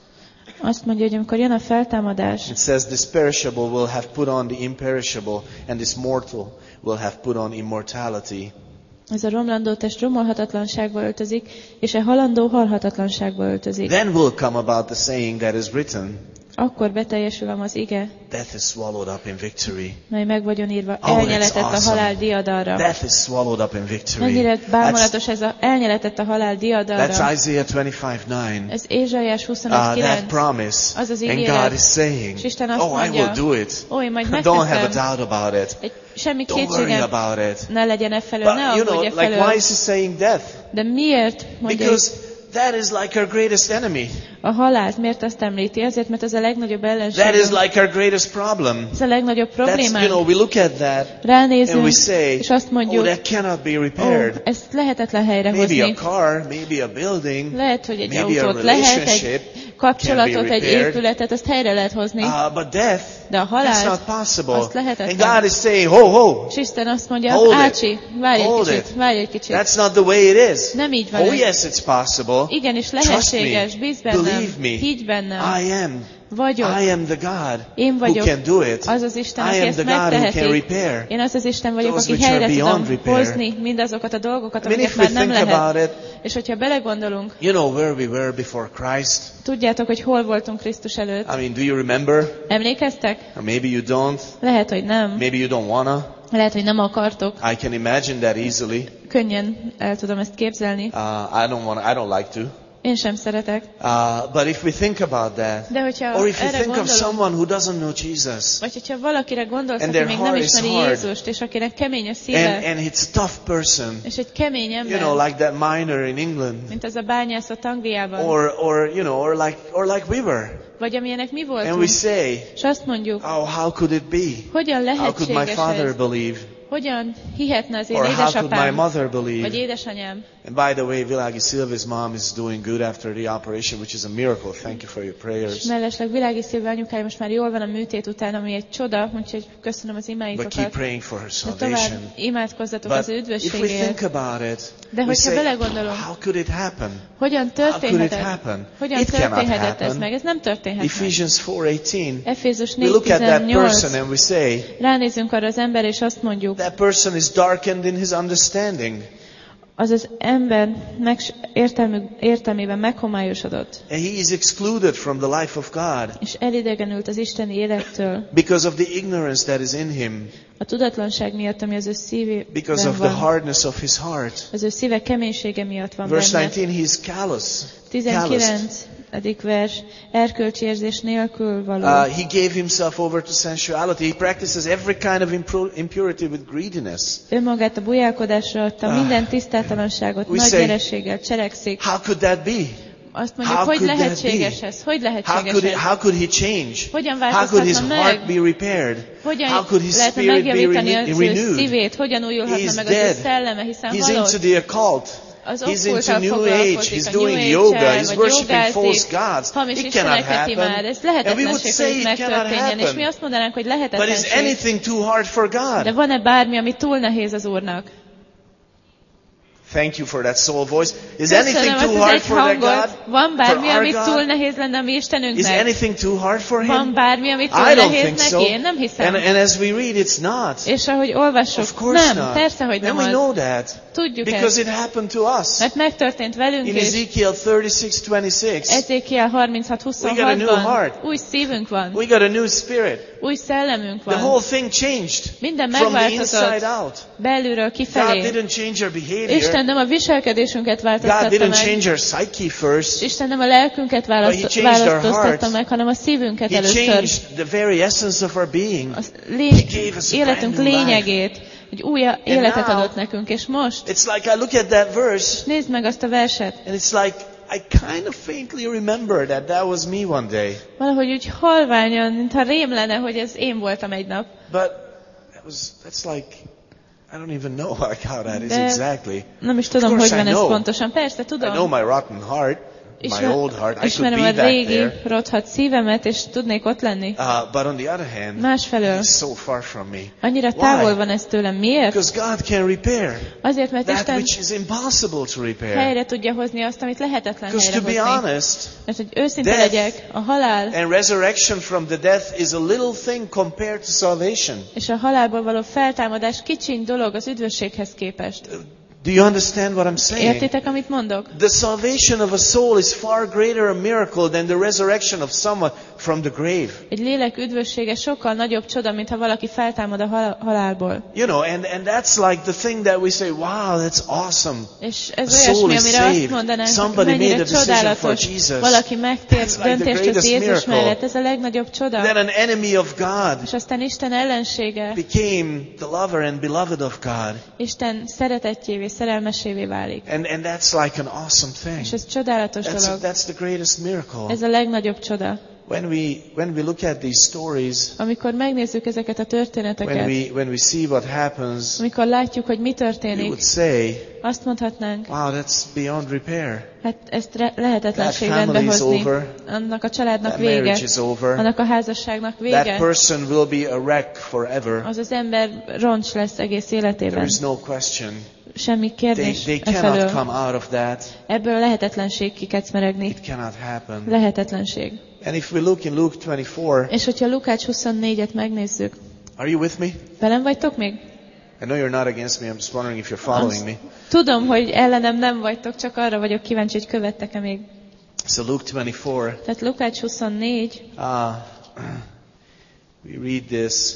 Azt mondja, hogy amikor jön a feltámadás, it says this perishable will have put on the imperishable, and this mortal will have put on immortality. ez a romlandó test romolhatatlanságba öltözik, és a halandó halhatatlanságba öltözik. Then will come about the saying that is written, Akkor beteljesül az ige, death is swallowed up in victory. mely meg vagyon írva, Oh, that's elnyeletett a awesome. halál diadalra. Death is swallowed up in victory. Mennyire That's, bámulatos ez a elnyeletett a halál that's diadalra. Isaiah twenty-five nine. Ez Ézsaiás Uh, huszonöt that kilenc. promise. Az az And ígéret. God is saying, És Isten azt oh, I mondja, will do it. ó, én majd Don't have a megteszem. doubt about it. Egy, semmi Don't worry kétségem about it. ne legyen e felől, ne But you know, aggódj e like felől. why is he saying death? De miért mondja Because that is like our greatest enemy. a halált? Miért azt említi? Azért, mert az a legnagyobb That ellenség. is like our greatest problem. Ez a legnagyobb That's, you problémánk. know, we look at that and Ránézünk, we say, és azt oh, mondjuk, that cannot be ó, repaired. ezt lehetetlen Maybe a helyrehozni. car, maybe a building, Lehet, hogy egy maybe a autót, lehet relationship egy kapcsolatot, can be egy repaired. épületet, azt helyre lehet hozni. Uh, but death, De a that's halált, not possible. azt lehetetlen. And God is saying, ho, ho, És Isten azt mondja, Hold it. Ácsi, várj egy Hold kicsit, it. várj egy kicsit. that's not the way it is. Nem így van Oh ez. yes, it's possible. Igenis Trust lehetséges, me. bíz bennem, Believe me. higgy bennem. I am. Vagyok. I am the God Én who vagyok can do it. az az Isten, I aki am ezt the God who can megteheti. repair. Én az az Isten vagyok, Those aki which are helyre beyond tudom repair. hozni mindazokat a dolgokat, I mean, amiket if we már nem think about lehet. it, És hogyha belegondolunk, you know where we were before Christ. tudjátok, hogy hol voltunk Krisztus előtt. I mean, do you remember? Emlékeztek? Or maybe you don't. Lehet, hogy nem. Maybe you don't wanna. Lehet, hogy nem akartok. I can imagine that easily. Könnyen el tudom ezt képzelni. Uh, I don't want. I don't like to. Én sem szeretek. Uh, but if we think about that, De hogyha or if you erre think of gondolunk, someone who doesn't know Jesus, vagy hogyha valakire gondolsz, And aki their még nem heart is ismeri hard. Jézust, és akinek kemény a szíve, and and it's a tough person, és egy kemény you ember, know, like that miner in England, mint az a bányászat Angliában, or or you know, or like or like we were, vagy amilyenek mi and we voltunk, say, és azt mondjuk, oh, how could it be? hogyan How could my lehetséges father ez? believe? Hogyan hihetne az én Or how could my édesapám, mother vagy believe? édesanyám? And by the way, Vilagi Silva's mom is doing good after the operation, which is a miracle. Thank you for your És prayers. mellesleg Világi Szilva anyukája most már jól van a műtét után, ami egy csoda, úgyhogy köszönöm az But keep imáitokat. praying for her De tovább salvation. imádkozzatok But az ő if we think üdvösségéért. about it, De we hogyha say, belegondolunk, how could it happen? hogyan How could it történhetett? happen? Hogyan It cannot történhetett ez happen. meg? Ez nem történhet meg. Ephesians four eighteen. Efézus We look at that person négy tizennyolc. and we say, Ránézünk arra az ember, és azt mondjuk, that person is darkened in his understanding. az az ember meg, értelmű, értelmében meghomályosodott, And he is excluded from the life of God és elidegenült az isteni élettől, because of the ignorance that is in him, a tudatlanság miatt, ami az ő because szívében of the van. hardness of his heart. Az ő szíve keménysége miatt van Verse benne. nineteen, he is callous. Calloused. tizenkilencedik vers, erkölcsi érzés nélkül való. Uh, he gave himself over to sensuality. He practices every kind of impro- impurity with greediness. Önmagát a bujálkodásra adta, Ah. minden tisztátalanságot We nagy say- gyereséggel cselekszik. How could that be? Azt mondjuk, How hogy could that lehetséges be? ez? Hogy How lehetséges could, it, ez? how could he change? Hogyan How could his változtatna heart meg? be repaired? Hogyan How could his lehetne spirit be megjavítani rene- az ő renewed? szívét? Hogyan He újulhatna is meg az ő dead. szelleme, hiszen He's into halott? the occult. Az He's into okkulttal New Age. foglalkozik, He's a doing New yoga. Age-el, He's vagy worshiping false jogázik, gods. hamis It cannot isteneket imád. happen. Ez And we would lehetetlenség, say hogy it cannot megtörténjen. És mi happen. azt mondanánk, hogy But is lehetetlenség. anything too hard for De God? van-e bármi, ami túl nehéz az Úrnak? Thank you for that soul voice. Is anything Köszönöm too azt az hard egy for that hangot. God? Van bármi, For our ami God? túl nehéz lenne a mi Is Istenünknek? anything too hard for Van him? bármi, ami túl I don't nehéz think so. neki? Én nem hiszem. And, and as we read, it's not. És ahogy olvassuk, Of course nem, not. persze, hogy And nem we az. know that. Tudjuk Because ezt. it happened to us. Mert megtörtént velünk In is. Ezekiel thirty-six twenty-six, Ezékiel harminchat We got a new huszonhatban heart. új szívünk van, we got a new spirit. új szellemünk The van. whole thing changed Minden from the inside megváltozott out. belülről God kifelé. didn't change our Isten behavior. nem a viselkedésünket God változtatta didn't meg. change our psyche first. Isten nem a lelkünket But he választ- changed our választoztatta hearts. meg, hanem a szívünket He először. changed the very essence of our being. A He lény, gave us a életünk brand new life. lényegét. hogy új életet adott nekünk, és most, It's like I look at that verse, nézd meg azt a verset, and it's like I kind of faintly remember that that was me one day. valahogy úgy halványan, mintha rém lenne, hogy ez én voltam egy nap. But that was, that's like, I don't even know like how that is De exactly. nem is tudom, Of hogy course van I ez know. pontosan. Persze, I know tudom. my rotten heart, my Ismer, old heart. I could ismerem be a back régi there. rothadt szívemet, és tudnék ott lenni. Uh, but on the other hand, Másfelől, it's so far from me. annyira távol Why? van ez tőlem. Miért? Because God can repair Azért, mert that Isten which is impossible to repair. helyre tudja hozni azt, amit lehetetlen Because helyre to be hozni. honest, Mert hogy őszinte death legyek, a halál and resurrection from the death is a little thing compared to salvation. és a halálból való feltámadás kicsiny dolog az üdvösséghez képest. Do you understand what I'm saying? Értitek, amit mondok? The salvation of a soul is far greater a miracle than the resurrection of someone from the grave. Egy lélek üdvössége sokkal nagyobb csoda, mint ha valaki feltámad a hal- halálból. You know, and, and that's like the thing that we say, wow, that's awesome. És A ez soul olyasmi, is amire azt saved. mondanánk, hogy Somebody made mennyire a decision for csodálatos. Jesus. Valaki megtér That's like the döntést az greatest Jézus miracle. mellett. Ez a legnagyobb csoda. Then an enemy of God És aztán Isten ellensége, became the lover and beloved of God. Isten szeretettjévé, szerelmesévé válik. And, and that's like an awesome thing. És ez csodálatos That's, dolog. that's the greatest miracle. Ez a legnagyobb csoda. When we, when we look at these stories, Amikor megnézzük ezeket a when történeteket, we, when we see what happens, amikor látjuk, hogy mi we would történik, say, azt mondhatnánk, wow, that's beyond repair. hát ezt re- lehetetlenség That rendbe family is hozni. over. Annak a családnak That vége, marriage is over. annak a házasságnak That vége, person will be a wreck forever. az az ember roncs lesz egész There életében. is no question. Semmi They, kérdés they e cannot felől. come out of that. Ebből lehetetlenség kikecmeregni. It cannot happen. Lehetetlenség. And if we look in Luke twenty-four, És hogyha Lukács huszonnégyet megnézzük, are you with me? velem vagytok még? I know you're not against me. I'm just wondering if you're following me. Tudom, hogy ellenem nem vagytok, csak arra vagyok kíváncsi, hogy követtek-e még. So Luke twenty-four, Tehát Lukács huszonnégy, uh, we read this,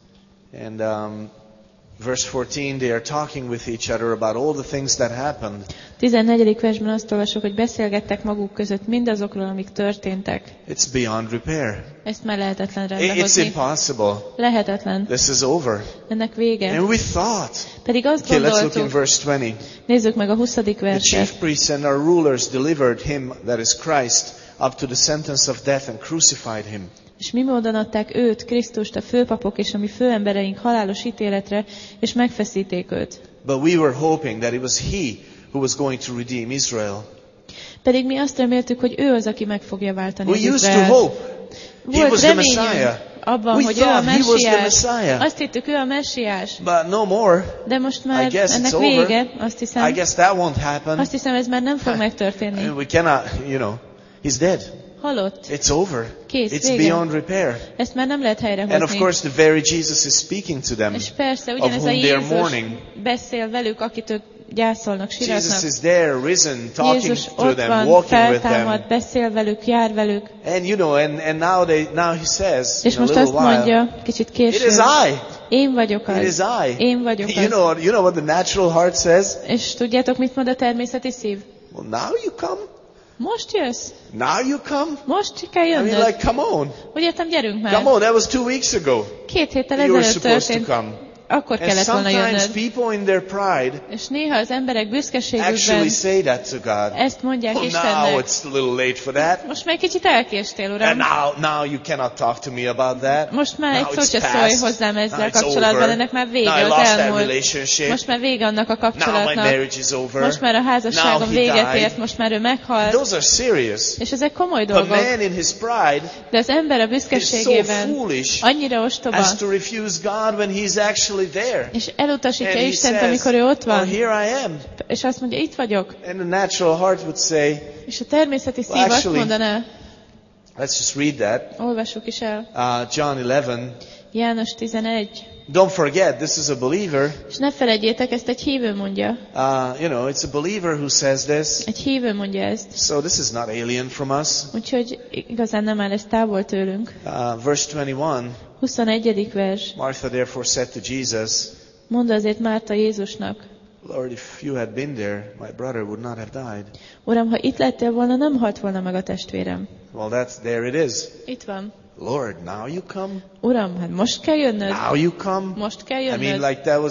and um, verse fourteen, they are talking with each other about all the things that happened. tizennegyedik versben azt olvasok, hogy beszélgettek maguk között mindazokról, amik történtek. It's beyond repair. Ezt már lehetetlen rendbe It- It's hozni. impossible. Lehetetlen. This is over. Ennek vége. And we thought. Pedig azt Okay, let's look in gondoltuk, verse twenty. nézzük meg a huszadik The chief verset. priests and our rulers delivered him, that is Christ, up to the sentence of death and crucified him. És mi módon adták őt, Krisztust, a főpapok és a mi főembereink halálos ítéletre, és megfeszíték őt. But we were hoping that it was he who was going to redeem Israel. Pedig mi azt reméltük, hogy ő az, aki meg fogja váltani We az used to Izraelt. hope he Volt was the reményünk Messiah. abban, We hogy ő a thought he was the messiás. Messiah. Azt hittük, ő a messiás. But no more. De most I már guess ennek it's vége, over. azt I hiszem. guess that won't happen. Azt hiszem, ez már nem fog I megtörténni. mean, we cannot, you know, he's dead. Halott. It's over. Kész, It's vége. beyond repair. Ezt már nem lehet And of helyrehozni. course, the very Jesus is speaking to them, És persze, of ugyanez a whom they are Jézus mourning. beszél velük, akit ők gyászolnak, Jesus siratnak. is there, risen, talking Jézus to ott them, van, walking with them. feltámad, beszél velük, jár velük. And you know, and, and now they, now he says, És in a most little azt while, mondja, kicsit it később, is I. én vagyok It is az. I. Én vagyok You az. know, you know what the natural heart says? És tudjátok, mit mond a természeti szív? Well, now you come. Most jössz? Now you come. Most kell I mean, jönnöd? like, come on, Úgy értem, gyerünk már. come on. That was two weeks ago. Két héttel You were ezelőtt supposed to történt. come. Akkor And kellett volna sometimes jönnöd. people in their pride És néha az emberek büszkeségükben actually say that to God. ezt mondják Well, now Istennek. it's a little late for that. Most már kicsit elkéstél, And uram. now, now you cannot talk to me about that. Most már Now egy szó it's se szólj past. hozzám Now ezzel it's kapcsolatban, over. ennek már Now vége, I az lost that elmúlt. relationship. Most már vége annak a Now my kapcsolatnak. marriage is over. Most már a Now házasságom he véget died. ért, most már ő meghalt. Those are serious. És ezek komoly But dolgok. man in his pride De az ember a is so büszkeségében foolish annyira ostoba, as to refuse God when he's actually there. és elutasítja And he Istent, says, amikor ő ott well, van. here I am. És azt mondja, itt vagyok. And the natural heart would say, És a természeti szív Well, azt actually- mondaná, let's just read that. olvassuk is el, Uh, John eleven. János tizenegy. Don't forget, this is a believer. És ne felejtjétek, ezt egy hívő mondja. Uh, you know, it's a believer who says this. Egy hívő mondja ezt. So this is not alien from us. Úgyhogy igazán nem áll ez távol tőlünk. Uh, verse twenty-one. huszonegyedik vers. Martha therefore said to Jesus, Mondta azért Márta Jézusnak, Lord, if you had been there, my brother would not have died. Uram, ha itt lettél volna, nem halt volna meg a testvérem. Well, that's, there it is. Itt van. Lord, now you come? Uram, hát most kell jönnöd? Now you come? Most kell I mean, jönnöd? like that was,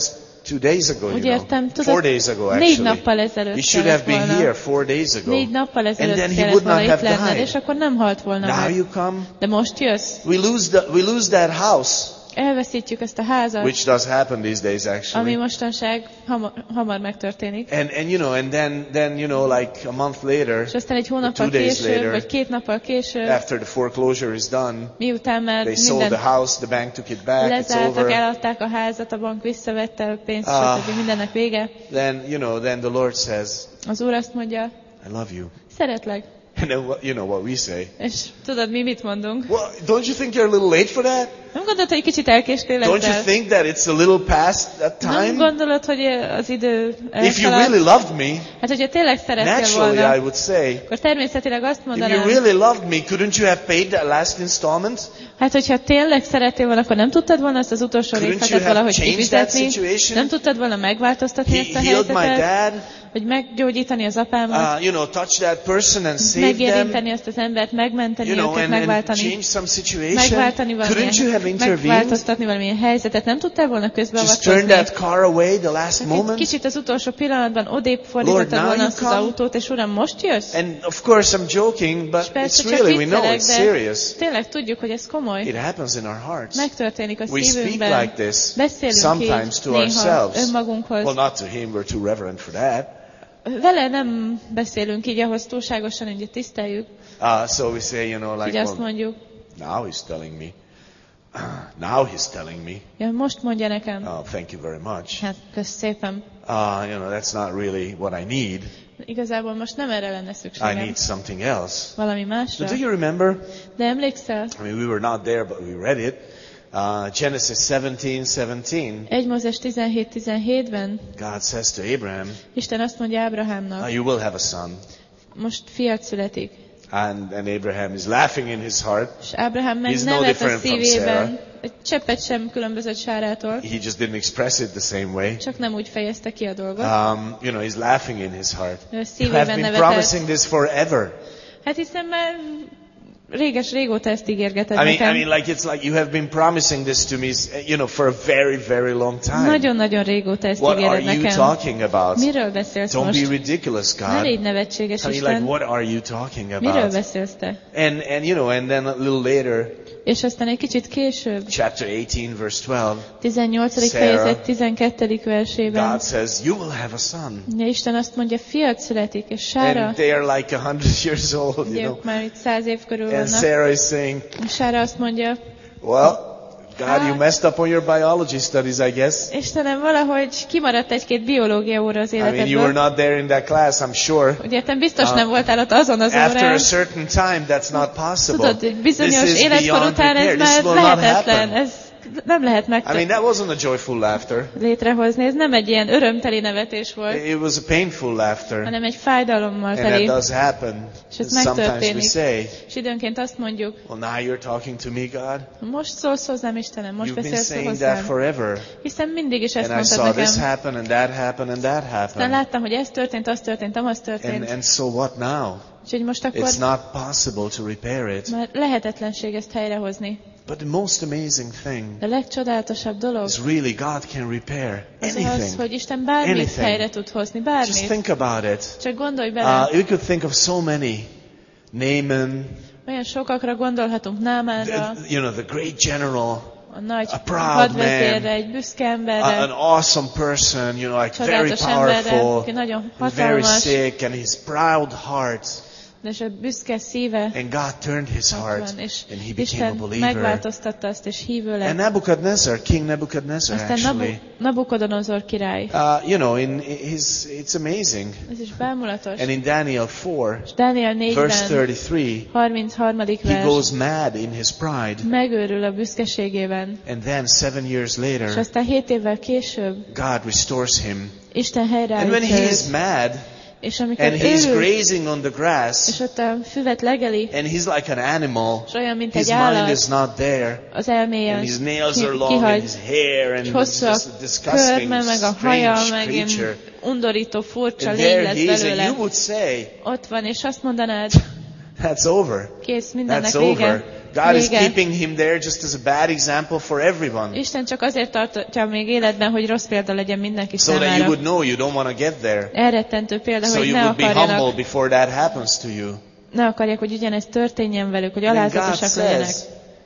two days ago, you Úgy know. értem, tudod, Four days ago, négy actually. nappal ezelőtt He should have kellett been volna. here four days ago. Négy nappal And ezelőtt then he kellett would volna not itt have lenned, died. és akkor nem halt volna Now meg. you come. De most jössz, We lose the, we lose that house, elveszítjük ezt a házat, which does happen these days, ami actually. mostanság hamar, hamar megtörténik. And and you know, and then then you know, like a month later, És aztán egy hónappal two days később, later, vagy két nappal később, after the foreclosure is done, miután már they sold minden the house, the bank took it back, it's lezártak, over. eladták a házat, a bank visszavette a pénzt, Ah. stb. Mindennek vége. Then you know, then the Lord says, Az Úr azt mondja, "I love you." szeretlek. And then what, you know what we say? És tudod, mi mit mondunk? Well, don't you think you're a little late for that? Nem gondolod, hogy kicsit elkéstél Don't you ezzel? think that it's a little past that Nem time? gondolod, hogy az idő If you elszaladt? really loved me, Hát, hogyha tényleg szerettél naturally volna, I would say, akkor természetileg azt if you mondanám, really loved me, couldn't you have paid that last installment? hát hogyha tényleg szerettél volna, akkor nem tudtad volna ezt az utolsó Couldn't you részletet have valahogy changed that kifizetni? situation? Nem tudtad volna megváltoztatni He ezt a healed my helyzetet? dad, Hogy meggyógyítani az apámat? uh, you know, touch that person and save them, Megérinteni azt az embert, megmenteni you know, őket, and, and megváltani, change some situation. megváltani valamilyen, Couldn't you have intervened? megváltoztatni valamilyen helyzetet. Nem tudtál volna Just turn közbeavatkozni? that car away the last Egy moment? kicsit az utolsó pillanatban odébb Lord, fordítottad now volna you azt az come? autót, és Uram, most jössz? And of course I'm joking, but És persze it's csak really, we know viccelek, it's de serious. tényleg tudjuk, hogy ez komoly. It happens in our hearts. Megtörténik a We speak szívünkben. like this Beszélünk sometimes így to néha ourselves. önmagunkhoz. Well, not to him, we're too reverent for that. Vele nem beszélünk így, ahhoz túlságosan, ugye tiszteljük. Uh, so we say, you know, Így like, azt well, mondjuk, now he's telling me. Now he's telling me. ja, most mondja nekem. Oh, thank you very much. Hát, kösz szépen. Uh, you know, that's not really what I need. Igazából most nem erre lenne I szükségem. need something else. Valami másra. But do you remember? De emlékszel? I mean, we were not there, but we read it. Uh, Genesis seventeen seventeen. egy Mózes tizenhét tizenhétben God says to Abraham, Isten azt mondja Ábrahámnak, uh, you will have a son. most fiat születik. And, and Abraham is laughing in his heart. És Ábrahám meg He's no nevet a different from szívében. Sarah. Egy cseppet sem különbözött Sárától. He just didn't express it the same way. Csak nem úgy fejezte ki a dolgot. Um, you know, he's laughing in his heart. Ő a You szívében have been nevetett. promising this forever. Hát hiszen már réges, régóta ezt ígérgeted I mean, nekem. I mean, like it's like you have been promising this to me, you know, for a very, very long time. Nagyon-nagyon régóta ezt What are ígéred you nekem. talking about? Miről beszélsz Don't most? be ridiculous, Ne God. légy nevetséges, I mean, like, Isten. what are you talking Miről about? beszélsz te? And and you know, and then a little later, És aztán egy kicsit később, chapter eighteen, verse twelve, tizennyolcadik Sarah, fejezet tizenkettedik versében, God says, "You will have a son." ugye Isten azt mondja, fiat születik, és Sára, And they are like a hundred years old, you ugye know. ők már itt száz év körül And vannak, Sarah is saying, és Sára azt mondja, "Well, God, you messed up on your biology studies, I guess. Istenem, valahogy kimaradt egy-két biológia óra az I mean, you were életedből. not there in that class, I'm sure. Ugye te biztos Uh, nem voltál ott azon az After a órán. certain time, that's not possible. Tudod, egy bizonyos This is életkor beyond után ez repair. This már will not lehetetlen. happen. Ez nem lehet I mean, meg that wasn't a joyful laughter. létrehozni. Ez nem egy ilyen örömteli nevetés volt, It was a painful laughter. hanem egy fájdalommal And that teli. does happen. És ez Sometimes we megtörténik. say, És időnként azt mondjuk, well, now you're talking to me, God. most szólsz hozzám, Istenem, most You've been beszélsz saying that hozzám. forever. Hiszen mindig is ezt And I saw mondtad this nekem. happen and that happen and that Aztán happen. láttam, hogy ez történt, az történt, amaz And, történt. and so what now? Úgyhogy most akkor It's not possible to repair it. már lehetetlenség ezt helyrehozni. But the most amazing thing De a legcsodálatosabb dolog is really God can repair az az, anything. hogy Isten bármit Anything. helyre tud hozni, Just bármit. think about it. Csak gondolj bele, Uh, we could think of so many. Naaman, olyan sokakra gondolhatunk Námánra, the, you know, the great general, a nagy a proud hadvezérre, man, egy büszke uh, emberre, an awesome person, you know, like very csodálatos emberre, powerful, aki nagyon and very hatalmas, sick, and his proud heart. és a büszke szíve And God turned his ott heart, van, és and he became a Isten believer. megváltoztatta azt, és hívő And lett. Nebuchadnezzar, King Nebuchadnezzar, Aztán actually, Nabu- Nabukodonozor király. uh, you know, in his, it's amazing. Ez is bámulatos. And in Daniel four, És Dániel verse négyben, thirty-three, harmincharmadik he vers, goes mad in his pride. megőrül a büszkeségében. And then seven years És later, aztán hét évvel később God restores him. Isten And when helyreállítja he is őt. mad, És amikor and he's őrül, grazing on the grass, és ott a füvet legeli, and he's like an animal, és olyan, mint his egy mind állat, is not there, az elméje and his nails ki- are long, and kihagy, his hair, and és it's hosszú a just a disgusting, körme, meg a haja, strange meg ilyen creature. undorító, furcsa And lény there lesz he is, and belőle. you would say, Ott van, és azt mondanád, that's over. kész, mindennek That's vége. over. God is vége. keeping him there just as a bad example for everyone. Isten csak azért tartja még életben, hogy rossz példa legyen mindenki So that you számára. would know you don't want to get there. Elrettentő példa, So hogy you ne would be humble akarjanak, before that happens to you. ne akarják, hogy ugyanez történjen velük, hogy And God alázatosak legyenek. says,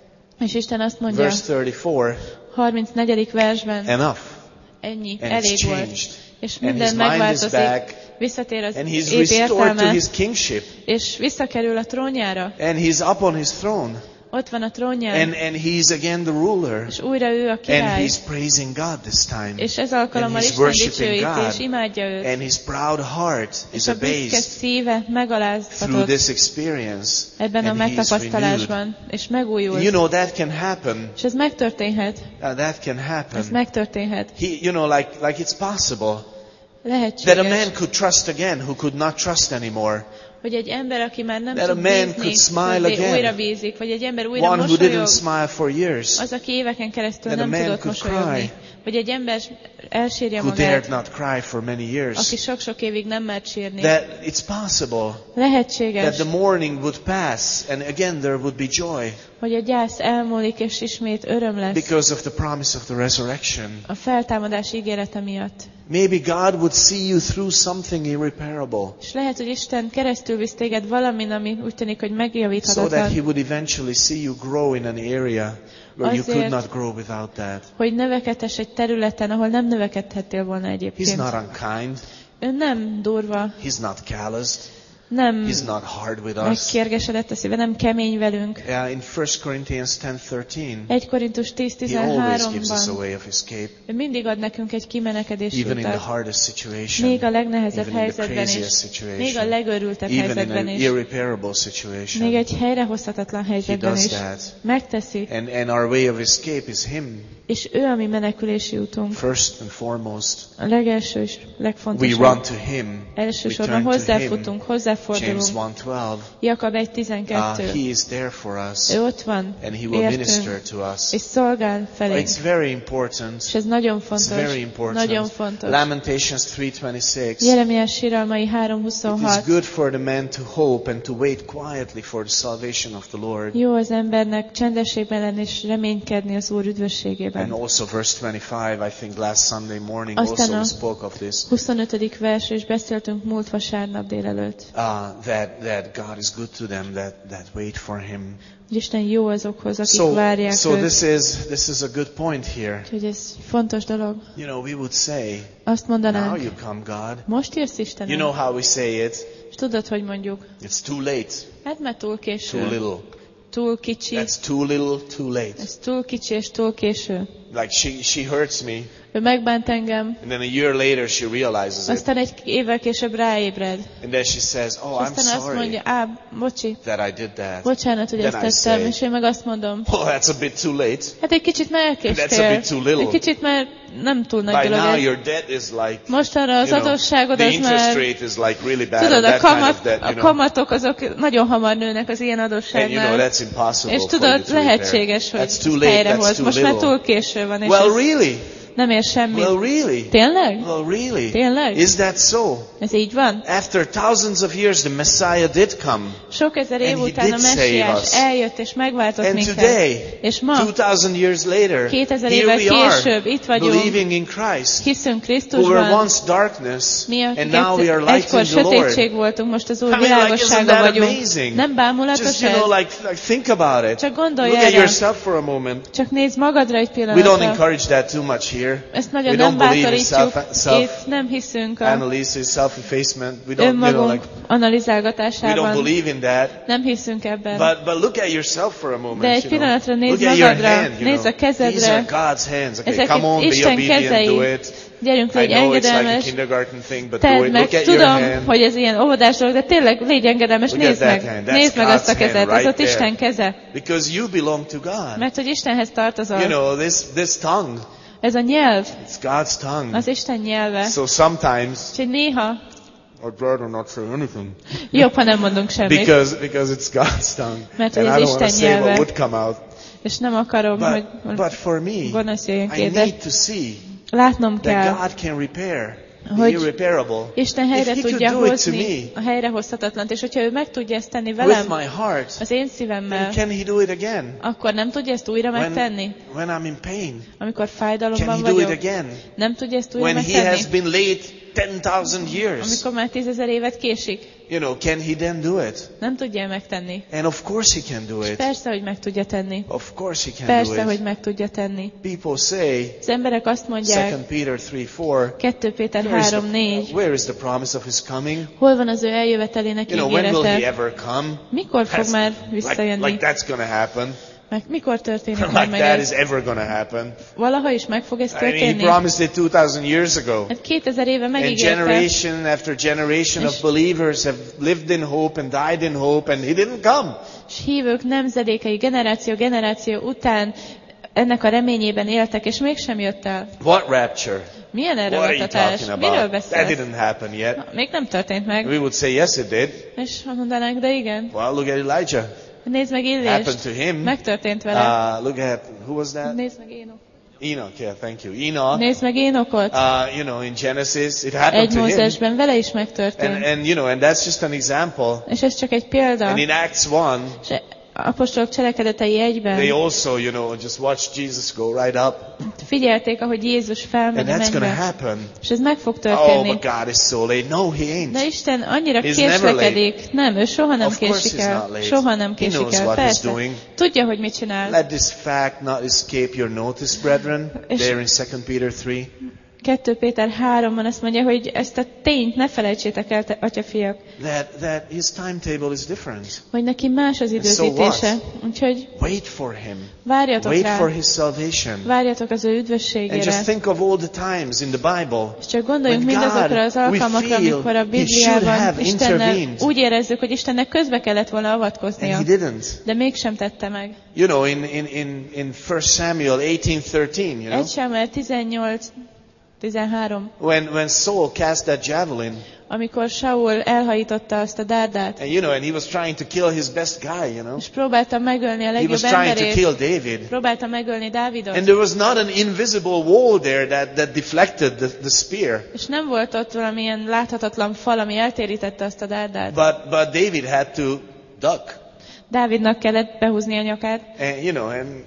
És Isten azt mondja, verse thirty-four, harmincnegyedik versben, enough. ennyi, And elég it's volt. changed. És And minden his mind is megváltozik, back. visszatér az And he's ép restored to értelme, his kingship. és visszakerül a trónjára. And he's up on his throne. Ott van a trónján, And, and he's again the ruler. és újra ő a And király. he's praising God this time. És ez alkalommal And he's Isten worshiping dicsőíti, God. és imádja őt. And his proud heart is És a büszke abased szíve through megaláztatott this experience. ebben a And he's renewed. megtapasztalásban, és megújul. You know, that can happen. És ez megtörténhet. Uh, that can Ez happen. megtörténhet. He, you know, like, like it's possible that a Lehetséges, man could trust again who could not trust anymore. hogy egy ember, aki már nem That a tud man bízni, could smile többé again. újra bízik, vagy egy ember újra One who didn't mosolyog, smile for years. az, aki éveken keresztül That a nem man tudott could mosolyogni. cry. Vagy egy ember elsírja Who dared magát, not cry for many aki years. sok-sok évig nem mert sírni. That it's possible Lehetséges, that the mourning would pass and again there would be joy hogy a gyász elmúlik, és ismét öröm lesz because of the promise of the resurrection. a feltámadás ígérete miatt. Maybe God would see you through something irreparable És lehet, hogy Isten keresztül visz téged valamin, ami úgy tűnik, hogy so that megjavíthatatlan, He would eventually see you grow in an area where you could not grow without that. hogy növekedhess egy területen, ahol nem növekedhettél volna He's egyébként. not unkind. Ő nem durva, He's not calloused. nem He's not hard with us. megkérgesedett a szíve, nem kemény velünk. Yeah, in First Corinthians ten thirteen, egy Korintus tíz He always gives us a tizenháromban way of escape, ő mindig ad nekünk egy kimenekedési even in the utat. hardest situation, Még a legnehezebb even in the helyzetben craziest is, még a situation, legőrültebb even in helyzetben an is, irreparable még situation. egy helyrehozhatatlan He helyzetben does is that. megteszi, And, and our way of escape is Him, és ő a mi menekülési útunk. first and foremost. A legelső és We legfontosabb. run to Him. We Elsősorban turn to Him. hozzáfutunk, James hozzáfordulunk. one twelve. Jakab egy Uh, tizenkettő. he is there for us, Ő ott van, and He will minister értünk, to us. és szolgál felénk. It's very important. És ez nagyon It's fontos. very important. Nagyon fontos. Lamentations three twenty-six. Jeremiás síralmai három It is huszonhat. good for the man to hope and to wait quietly for the salvation of the Lord. Jó az embernek csendességben lenni és reménykedni az Úr And üdvösségében. also verse twenty-five, I think last Sunday morning Aztán also a we spoke of this. huszonötödik vers, és beszéltünk múlt vasárnap délelőtt. Uh, that, that God is good to them that, that wait for Him. Hogy Isten jó azokhoz, akik So, várják so őt. this is, this is a good point here. Úgyhogy ez fontos dolog. You know, we would say, Azt now mondanánk, you come God. most jössz You Istenem. know how we say it? És tudod, hogy mondjuk? It's too late, Hát mert túl too késő. little. Túl kicsi. That's too little, too late. Ez túl kicsi és túl késő. Like she, she hurts me, Ő megbánt engem, and then a year later she realizes it. aztán egy évvel később ráébred. And then she says, oh, És I'm aztán azt sorry mondja, á, bocsi, that I did that. bocsánat, hogy Then ezt I tettem. say, És én meg azt mondom, oh, that's a bit too late. hát egy kicsit már That's a elkéstél. bit too little. Egy kicsit már nem túl nagy By dolog now ez. your debt is like, Most arra az you know, adósságod the az interest már... rate is like really bad. Tudod, and a, that kind kamat, of debt, a you know. kamatok azok nagyon hamar nőnek az ilyen And you know, adósságnál. that's impossible És for you tudod, to repair. lehetséges, hogy That's too ezt late, helyrehoz. that's too Most már little. túl késő van, és Well, ez really? nem ér semmit. Well, really? Tényleg? Well, really? Tényleg? Is that so? Ez így van? After thousands of years, the Messiah did come. Sok ezer év And he után a did save Messiás us. eljött és megváltott And minket. today, És ma, two thousand years later, kétezer here évvel we később itt are, vagyunk, believing in Christ, hiszünk who were Krisztusban, once darkness, mi, and akik now we are light egykor in the Lord. sötétség voltunk, most az Úr I mean, like, isn't világossága that vagyunk. amazing? Nem bámulatos Just, you ez? know, like, like think about it. Csak gondolj Look at erre. yourself for a moment. Csak nézd magadra egy We don't pillanatra. encourage that too much here. Ezt We nagyon don't nem believe in bátorítjuk, self, self itt nem hiszünk a analysis, self-effacement. We don't, you know, önmagunk like, we don't analizálgatásában. believe in that. Nem hiszünk ebben. But, but look at yourself for a moment. De egy you know. pillanatra nézd Look at your magadra, hand, you nézd a know. These are kezedre. God's hands. Okay, Ezek come on, be Isten obedient, kezei. do it. Gyerünk, I légy know it's like a engedelmes. kindergarten thing, but do Tedd it. meg, Look at your tudom, hand. hogy ez ilyen óvodás dolog, de tényleg légy engedelmes, Look at nézd that meg, hand. That's nézd meg azt a God's hand kezed, ez right ott there. Isten keze, Because you belong to God. mert hogy Istenhez tartozol. You know, this, this tongue, Ez a nyelv, it's God's tongue. az Isten nyelve. So sometimes, Úgyhogy néha I'd rather not say anything. jobb, ha nem mondunk semmit, Because, because it's God's tongue. Mert And hogy I ez don't want to Isten say what nyelve. would come out. és nem akarom, But, hogy but for me, gonosz jöjjön I ki, de need to see látnom that kell, God can repair. the irreparable, Isten helyre if he tudja could do it to hozni me a helyrehozhatatlant, és hogyha ő meg tudja ezt tenni with velem, my heart, az én then szívemmel, can he do it again? akkor nem tudja ezt újra megtenni? When, when I'm in pain, Amikor can fájdalomban he do it vagyok, again? nem tudja ezt újra When he has megtenni? been late ten thousand years, Amikor már tízezer évet késik, you know, can he then do it? nem tudja megtenni. And of course he can do És it. persze, hogy meg tudja tenni. Of course he can Persze, do hogy it. meg tudja tenni. People say, Az emberek azt mondják, Second Peter three four, kettő Péter where is, három négy, the, where is the promise of his coming? hol van az ő eljövetelének You know, when will he ígérete? ever come? Mikor fog That's- már Like, visszajönni? like that's going to happen. Meg mikor történik like majd meg that ez? is ever going to happen. Valaha is meg fog ez I mean, he történni? promised it two thousand years ago. Hát kétezer éve And megígérte, generation after generation of És- believers have lived in hope and died in hope, and he didn't come. és hívők nemzedékei generáció generáció után ennek a reményében éltek, és mégsem jött el. What rapture? Milyen What are you erőltatás? talking Miről about? That beszélsz? didn't happen yet. Na, még nem történt meg. We would say, yes, it did. És mondanánk, de igen. Well, look at Elijah. Nézd meg Happened Illést. to him. Megtörtént vele. Uh, look at, who was that? Nézd meg Énok. Enoch, yeah, thank you. Enoch, Nézd meg Énokot. uh, you know, in Genesis, it happened Egy to him. Mózesben vele is And, megtörtént. and, you know, and that's just an example. És ez csak egy példa. And in Acts one, És apostolok cselekedetei they egyben also, you know, just watched Jesus go right up. figyelték, ahogy Jézus felmegy And a that's going to mennybe. happen. És ez meg fog Oh, történni. but God is so late. No, he ain't. De Isten annyira He's never késlekedik. Nem, ő soha nem Of course késik he's el. not late. Soha nem He késik knows el. what he's Persze. doing. Tudja, hogy mit csinál. Let this fact not escape your notice, brethren, És- there in Second Peter three. kettő Péter háromban azt mondja, hogy ezt a tényt ne felejtsétek el, te atyafiak, That, that his timetable is different. hogy neki más az so időzítése. Úgyhogy Wait for him. várjatok Wait rá, for his salvation. várjatok az ő And just üdvösségére. think of all the times in the Bible És csak gondoljunk when mindazokra az God, we alkalmakra, feel amikor a he should Bibliában have Istennel intervened. úgy érezzük, hogy Istennek közbe kellett volna and avatkoznia, he didn't. de mégsem tette meg. You know, in, in, in, in First Samuel eighteen thirteen, you know, egy Sámuel tizennyolc tizenhárom, when, when Saul cast that javelin, amikor Saul elhajította azt a dárdát, and you know, and he was trying to kill his best guy, you know. és próbálta megölni a He legjobb was trying to emberét, kill David. próbálta megölni Dávidot, And there was not an invisible wall there that, that deflected the, the spear. és nem volt ott valamilyen láthatatlan fal, ami eltérítette azt a dárdát. But, but David had to duck. Dávidnak kellett behúzni a nyakát. And, you know, and, and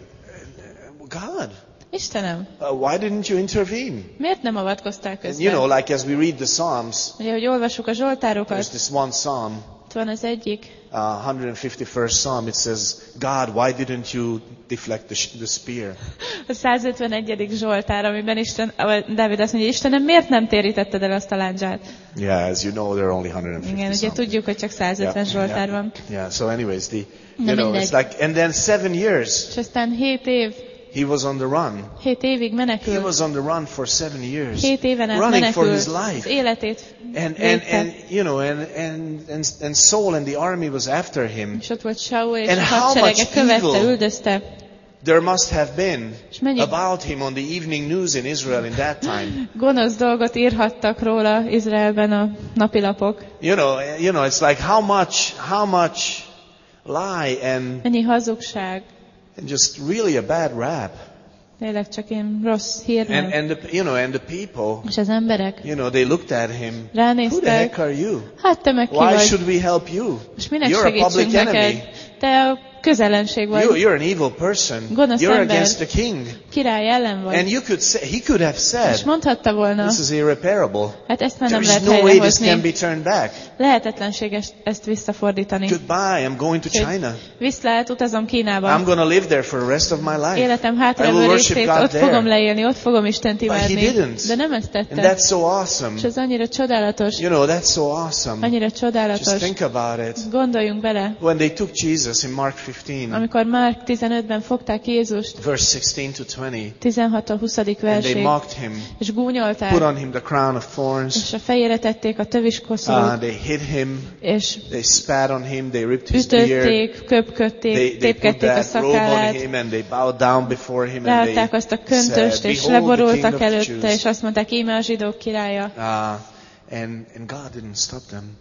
God, Istenem, uh, why didn't you intervene? miért nem avatkoztál And közben? you know, like as we read the Psalms, Ugye, hogy olvassuk a there's Zsoltárokat, this one Psalm, ott van az egyik, uh, one hundred fifty-first Psalm, it says, God, why didn't you deflect the, sh- the spear? a százötvenegyedik Zsoltár, amiben Isten, Dávid azt mondja, Istenem, miért nem térítetted el azt a lándzsát? Yeah, as you know, there are only one hundred fifty Igen, ugye Psalms. tudjuk, hogy csak százötven Zsoltár van. Yeah, so anyways, the, Na you know, mindegy. it's like, and then seven years, És aztán hét év, he was on the run. hét évig He menekül. was on the run for seven years. Hét éven át running for menekül. his Az life. életét And, and, védte. and, you know, and, and, and, and Saul and the army was after him. És ott volt Saul, és And a how hadserege much követte, evil üldözte. There must have been És mennyi about him on the evening news in Israel in that time. gonosz dolgot írhattak róla Izraelben a napilapok. You know, you know, it's like how much, how much lie and, Mennyi hazugság. and just really a bad rap. Tényleg csak én rossz hírnök. And, and the, you know, and the people, És az emberek you know, they looked at him. Who the ránéztek, heck are you? hát te meg ki Why vagy. should we help you? És minek You're a segítsünk public neked? enemy. Te a közellenség vagy. You, you're an evil person. Gonosz You're ember. against the king. Király ellen vagy. And you could say, he could have És said, mondhatta volna, this is irreparable. hát ezt már nem There's lehet no way this can helyrehozni. be turned back. Lehetetlenség est- ezt visszafordítani. Goodbye, I'm going to Úgyhogy China. Viszlát, utazom Kínába. I'm going to live there for the rest of my life. Életem I hátralévő will worship részét God ott there. fogom leélni, ott fogom Istent But he imádni. didn't. De nem ezt And tette. that's so awesome. És ez annyira csodálatos. You know, that's so awesome. Annyira Just csodálatos. think about it. Gondoljunk bele, When they took Jesus in Mark fifteen, amikor Márk tizenötben fogták Jézust, verse sixteen to twenty, tizenhat huszadik and they verség, mocked him, és put gúnyolták, on him the crown of thorns, és a fejére tették a tövis uh, koszorút, they hit him, és they spat on him, they ripped his beard, ütötték, köpködték, they, they put tépkedték a that robe on szakállát, him, and they bowed down before him, and ráadták they azt a köntöst, said, és behold the king leborultak of the előtte, Jews. és azt mondták, íme a zsidók királya. Uh, and, and God didn't stop them.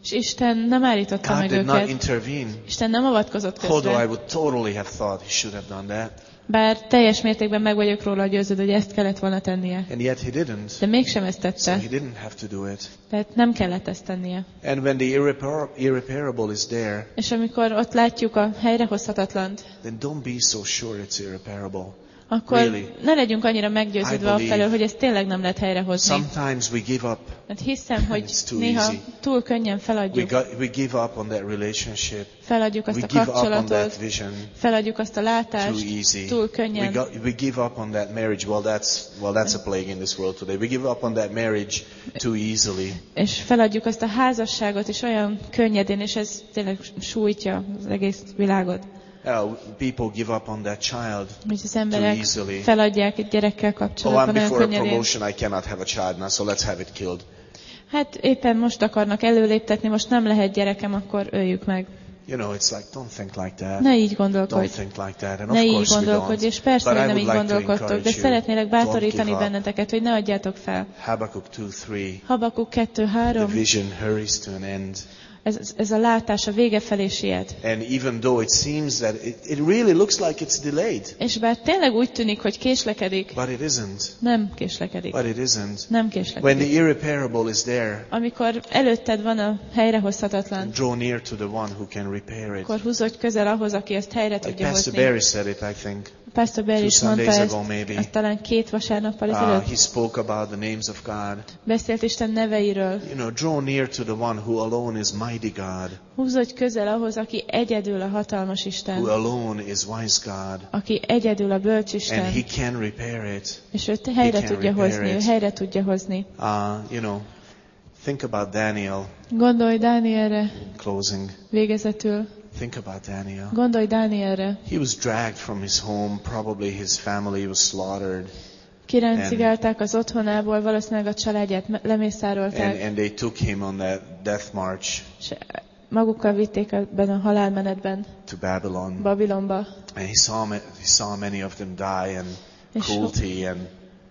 És Isten nem állította God meg did not őket. intervene. Isten nem avatkozott Although I közbe. would totally have thought he should have done that. Bár teljes mértékben meg vagyok róla győződve, hogy ezt kellett volna tennie. And yet he didn't. De mégsem ezt So tette. he didn't have to do it. Tehát nem kellett ezt tennie. And when the irrepar- irreparable is there, És amikor ott látjuk a helyrehozhatatlant, then don't be so sure it's irreparable. akkor Really. ne legyünk annyira meggyőződve I believe afelől, hogy ez tényleg nem lehet helyrehozni. Sometimes we give up. Mert hiszem, hogy It's too néha easy. túl könnyen We, feladjuk. got, we give up on that relationship. Feladjuk azt We a give up on that kapcsolatot, vision. feladjuk azt a Too látást, easy. túl We, könnyen. got, we give up on that marriage. Well, that's well, that's a plague in this world today. We give up on that marriage too easily. És feladjuk azt a házasságot is olyan könnyedén, és ez tényleg sújtja az egész világot. Uh, people give up on that child Hogy az too emberek easily. feladják egy gyerekkel Oh, I'm kapcsolatban olyan before a könnyedén. promotion. I cannot have a child now, so let's have it killed. Hát éppen most akarnak előléptetni, most nem lehet gyerekem, akkor öljük meg. You know, it's like, don't think like that. Ne így Don't gondolkodj. think like that. And Ne of így course we gondolkodj, don't. és persze, But hogy I nem would így like to gondolkodtok, de encourage you. szeretnélek Don't bátorítani give up. benneteket, hogy ne adjátok fel. Habakkuk two three. Habakuk kettő The három, vision hurries to an end. ez, ez a látás a vége felé siet. And even though it seems that it, it really looks like it's delayed, És bár tényleg úgy tűnik, hogy késlekedik, but it isn't. nem késlekedik. But it isn't. Nem When késlekedik. the irreparable is there, Amikor előtted van a helyrehozhatatlan, draw near to the one who can repair it. akkor húzódj közel ahhoz, aki ezt helyre Like tudja Pastor hozni. Barry said it, I think. Pastor Barry two is mondta Sundays ezt, ago, maybe. ezt talán két vasárnappal Uh, ezelőtt. he spoke about the names of God. Beszélt Isten neveiről. You know, draw near to the one who alone is mighty God, Húzódj közel ahhoz, aki egyedül a hatalmas who Isten, alone is wise God, aki egyedül a bölcs and Isten, he can repair it. és ő helyre can tudja repair hozni, ő it. helyre tudja hozni. Uh, you know, think about Daniel, Gondolj Dánielre closing. végezetül. Think about Daniel. Gondolj Dánielre. He was dragged from his home. Probably his family was slaughtered. Kiráncigálták az otthonából, valószínűleg a családját me- And, lemészárolták, and they took him on that death march és magukkal vitték ebben a halálmenetben to Babylon. Babilonba. And he saw, ma- he saw many of them die and És so- cruelty and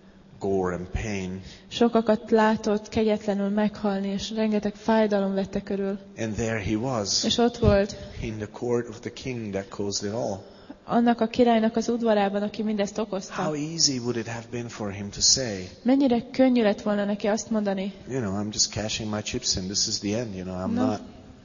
gore and pain. Sokakat látott kegyetlenül meghalni, és rengeteg fájdalom vette körül. And there he was És ott volt in the court of the king that caused it all. annak a királynak az udvarában, aki mindezt okozta. How easy would it have been for him to say, Mennyire könnyű lett volna neki azt mondani, you know, I'm just cashing my chips in. This is the end. You know, I'm No. not.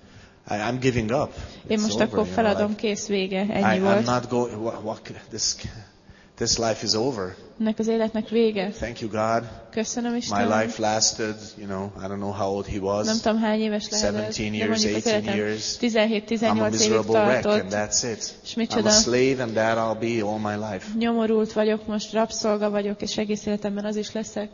I, I'm giving up. én It's most over, akkor you know, feladom, like, kész, vége, I, ennyi I'm volt. not going. What, what, this, this life is over. Ennek az életnek vége. Thank you, God. Köszönöm My Istenem. life lasted. You know, I don't know how old he Nem was. tudom hány éves lehetett, seventeen de years, mondjuk az eighteen életem years. I'm a tizenhét-tizennyolc évig miserable wreck, and tartott, that's it. és I'm micsoda a slave, and that I'll be all my life. nyomorult vagyok, most rabszolga vagyok, és egész életemben az is leszek.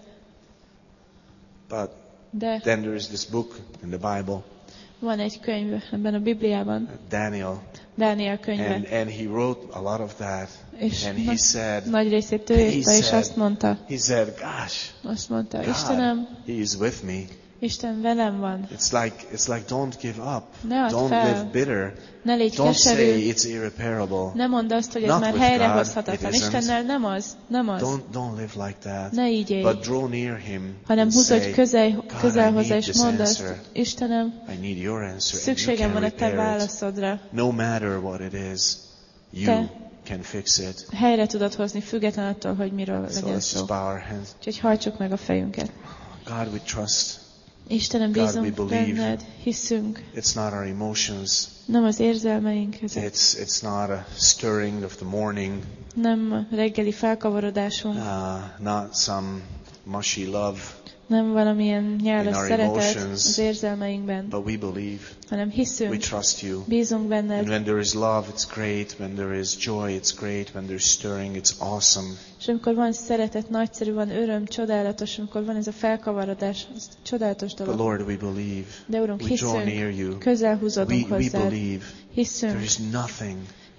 But De then there is this book in the Bible, van egy könyv ebben a Bibliában, Daniel, Dániel könyve, and and he wrote a lot of that. és And he nagy, said, nagy részét ő he írta, és said- azt mondta, he said, gosh, azt mondta, God, Istenem, he is with me. Isten velem van, It's like it's like don't give up. Ne add Don't fel. live bitter. ne légy Don't say keserű, it's irreparable. ne mondd azt, hogy ez Not már with helyrehozhatatlan. God, it isn't. Istennel nem az, nem az, Don't don't live like that. ne így élj, But draw near him hanem and húzódj say, közel, közel I hozzá, need és this mondd azt, answer. Istenem, I need your answer. And you szükségem can van a te repair it. válaszodra. No matter what it is, you Te- can fix it. Helyre tudod hozni, független attól, hogy miről So legyen let's szó. just bow our hands. Úgyhogy hajtsuk meg a fejünket. God, we trust. Istenem, God, bízunk we believe. benned, hiszünk, It's not our emotions. nem az érzelmeink ezek, It's it's not a stirring of the morning. nem a reggeli felkavarodásunk, Uh, not some mushy love, nem valamilyen nyálas in our szeretet emotions, az érzelmeinkben, but we believe. hanem We hiszünk, trust you. bízunk And benned, when there is love, it's great. When there is joy, it's great. When there's stirring, it's awesome. és amikor van szeretet, nagyszerű, van öröm, csodálatos, amikor van ez a felkavarodás, ez csodálatos But dolog. Lord, we believe. De Urunk, We draw near hiszünk, you. közel We, húzódunk we hozzád, believe. There hiszünk, is nothing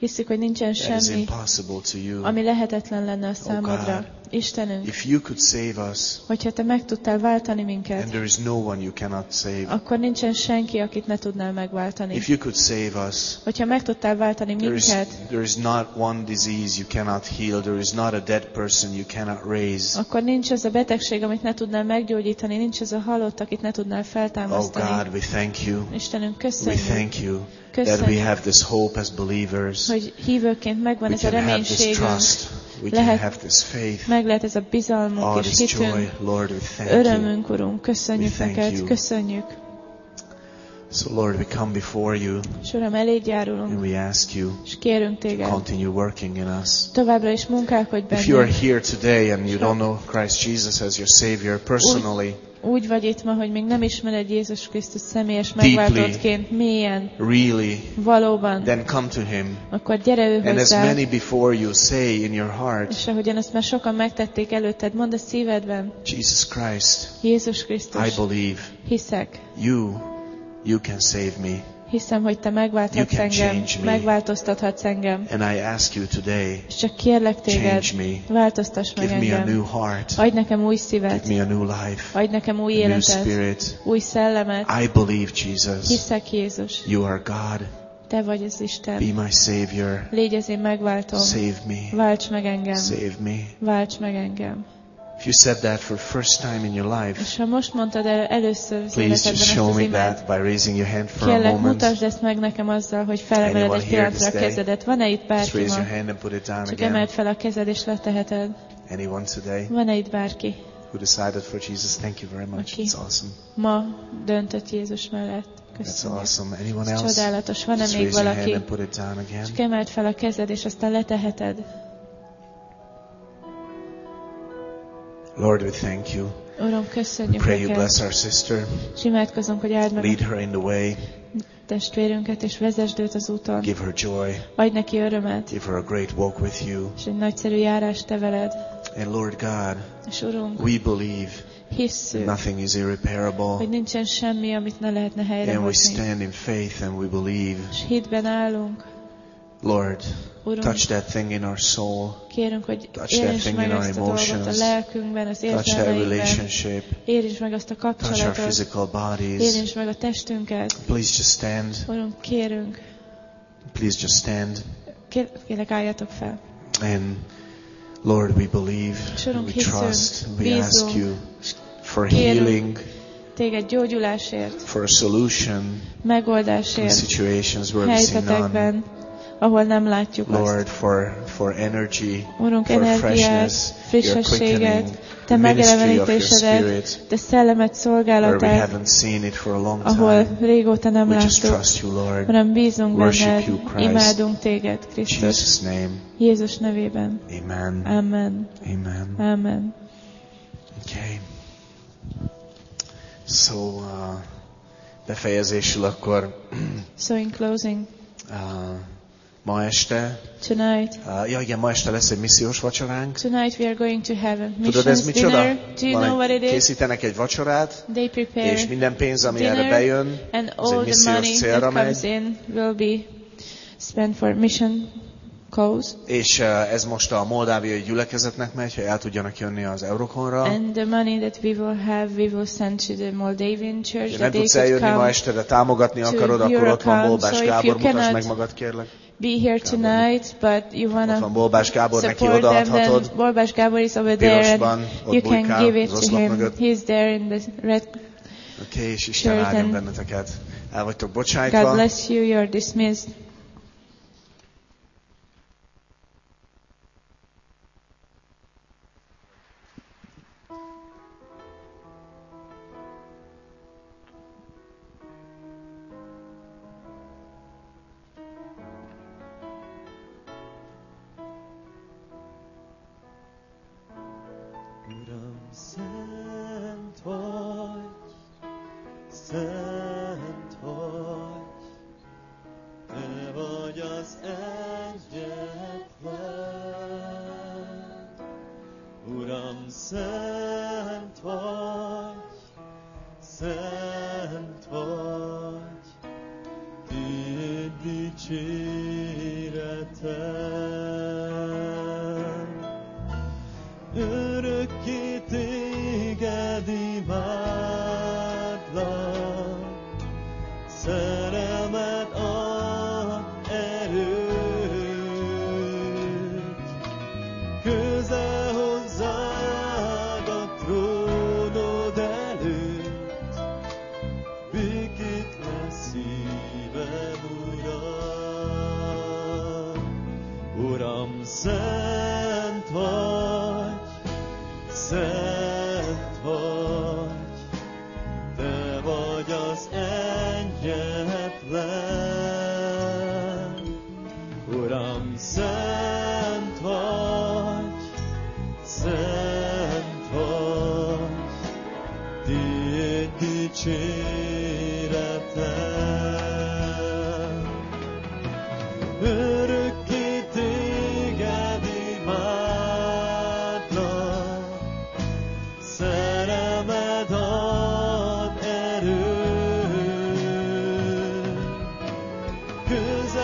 Hiszük, hogy nincsen that is semmi, impossible to you. ami lehetetlen lenne a Oh számodra. God, Istenünk, if you could save us, hogyha Te meg tudtál váltani and minket, there is no one you cannot save. akkor nincsen senki, akit ne tudnál megváltani. If you could save us, Hogyha meg tudtál váltani there is, minket, there is not one disease you cannot heal. There is not a dead person you cannot raise. akkor nincs az a betegség, amit ne tudnál meggyógyítani, nincs az a halott, akit ne tudnál Oh feltámasztani. God, we thank you. Istenünk, We köszönjük, thank you that we köszönjük, have this hope as believers. hogy hívőként megvan We ez a can have this reménységünk, trust. We can lehet, have this faith. meg lehet ez a bizalmunk All és this joy, hitünk, Lord, we thank you. örömünk, Urunk, köszönjük We thank neked, you. köszönjük. So Lord, we come before you És Uram, eléd and járulunk, we ask you és kérünk to téged, continue working in us. továbbra is munkálkodj If you are bennünk. here today and you don't know Christ Jesus as your Savior personally, Úgy vagy itt ma, hogy még nem ismered Jézus Krisztus személyes Deeply. megváltottként, mélyen, really, valóban, then come to Him. akkor gyere ő And as hozzá, many before you say in your heart, és ahogyan azt már sokan megtették előtted, mondd a szívedben, Jesus Christ, Jézus I Krisztus, believe hiszek, you, you can save me. hiszem, hogy Te megválthatsz You can engem, change me. megváltoztathatsz engem, And I ask you today, és csak kérlek téged, change me. változtass meg Give me a engem, new heart. adj nekem új Give szívet, me a new life. adj nekem új A new életet, spirit. új szellemet, I believe, Jesus, hiszek Jézus, you are God. Te vagy az Isten, Be my Savior. légy az én megváltom, Save me. válts meg engem, Save me. válts meg engem. If you said that for the first time in your life, És ha most mondtad el először az please életedben just ezt show az me imát, that by raising your hand for a kérlek, moment. mutasd ezt meg nekem azzal, hogy felemeled Anyone egy here pillanatra a this day? kezedet. Van-e itt Just bárki raise your ma? hand and put it down Csak again. emeld fel a kezed és leteheted. Anyone today Van-e itt bárki, who decided for Jesus? Thank you very much. Okay. It's awesome. ma döntött Jézus mellett? That's Köszönjük. awesome. Anyone Ez else? csodálatos. Van-e Just még raise your hand valaki? and put it down again. Csak emeld fel a kezed és aztán leteheted. Lord, we thank you. Uram, We köszönjük pray you neked. bless our sister. És imádkozunk, hogy áld meg Lead a her in the way. testvérünket, és vezesd őt az úton. Give her joy. Adj neki örömet, Give her a great walk with you. és egy nagyszerű járást te veled. And Lord God, És Urunk, we believe hisszük, nothing is irreparable. hogy nincsen semmi, amit ne lehetne And we helyrehozni. stand in faith and we believe. És hitben állunk. Lord, Urunk, touch that thing in our soul. kérünk, hogy Touch that érintsd thing meg in our ezt a dolgot a emotions. lelkünkben, az Touch that érzelmeinkben. relationship. Érintsd meg azt a Touch our kapcsolatot. physical bodies. Érintsd meg a testünket. Please just stand. Urunk, kérünk. Please just stand. Kér, kérlek, álljatok fel. And Lord, we believe, És Urunk, we hiszünk, trust, we ask bízunk, you for kérünk healing, téged gyógyulásért, for a solution in megoldásért, situations where we see none. helyzetekben, ahol nem látjuk Lord, azt. for, for energy, Urunk, for energiát, freshness, your frissességet, quickening, te the ministry of your megelevenítésedet, spirit, te szellemet where we szolgálatát, haven't seen it for a long ahol time. régóta nem We just láttuk. trust you, Lord. Hanem bízunk Worship benned, you, Christ. imádunk téged, In Krisztus. Jesus' name, Jézus nevében. amen. Amen. Amen. Amen. Okay. So, uh, befejezésül akkor So in closing, uh, ma este, tonight, uh, ja igen, ma este lesz egy missziós vacsoránk. tonight we are going to have a Tudod, ez missions micsoda? dinner. Do you Van know egy- what it is? Készítenek egy vacsorát, They prepare és minden pénz, ami dinner, erre bejön, and az egy all the missziós money célra that comes megy. in will be spent for mission cause. És uh, ez most a moldáviai gyülekezetnek megy, hogy el tudjanak jönni az Euroconra. And the money that we will have, we will send to the Moldavian church Ha that nem they tudsz could eljönni ma come este, de támogatni to akarod, akkor ott van Eurocon. Bolbás So if Gábor, you mutasd cannot meg magad, kérlek. be here tonight, but you Ott van wanna Bolbás Gábor, neki support them, then odaadhatod. Bolbás Gábor is over there, Pirosban, and ott you can bujkál give it az to oszlop him. mögött. He's there in the red. Oké, okay, és Isten Sure, áldjon then. benneteket. El vagytok God bocsájtva. bless you. You're dismissed. Uram, szent vagy, szent vagy, te vagy az egyetlen. Uram, szent vagy, szent vagy, tiéd dicséreted. Örökké téged imádlak, szerelmed ad erőt, közel hozzád a trónod előtt, békét lesz szívem, Uram. Uram, szent vagy, szent vagy, te vagy az egyetlen. Uram, szent vagy, szent vagy, tiéd dicséreted. Örökké téged imádlak, szerelmed ad erőt, közel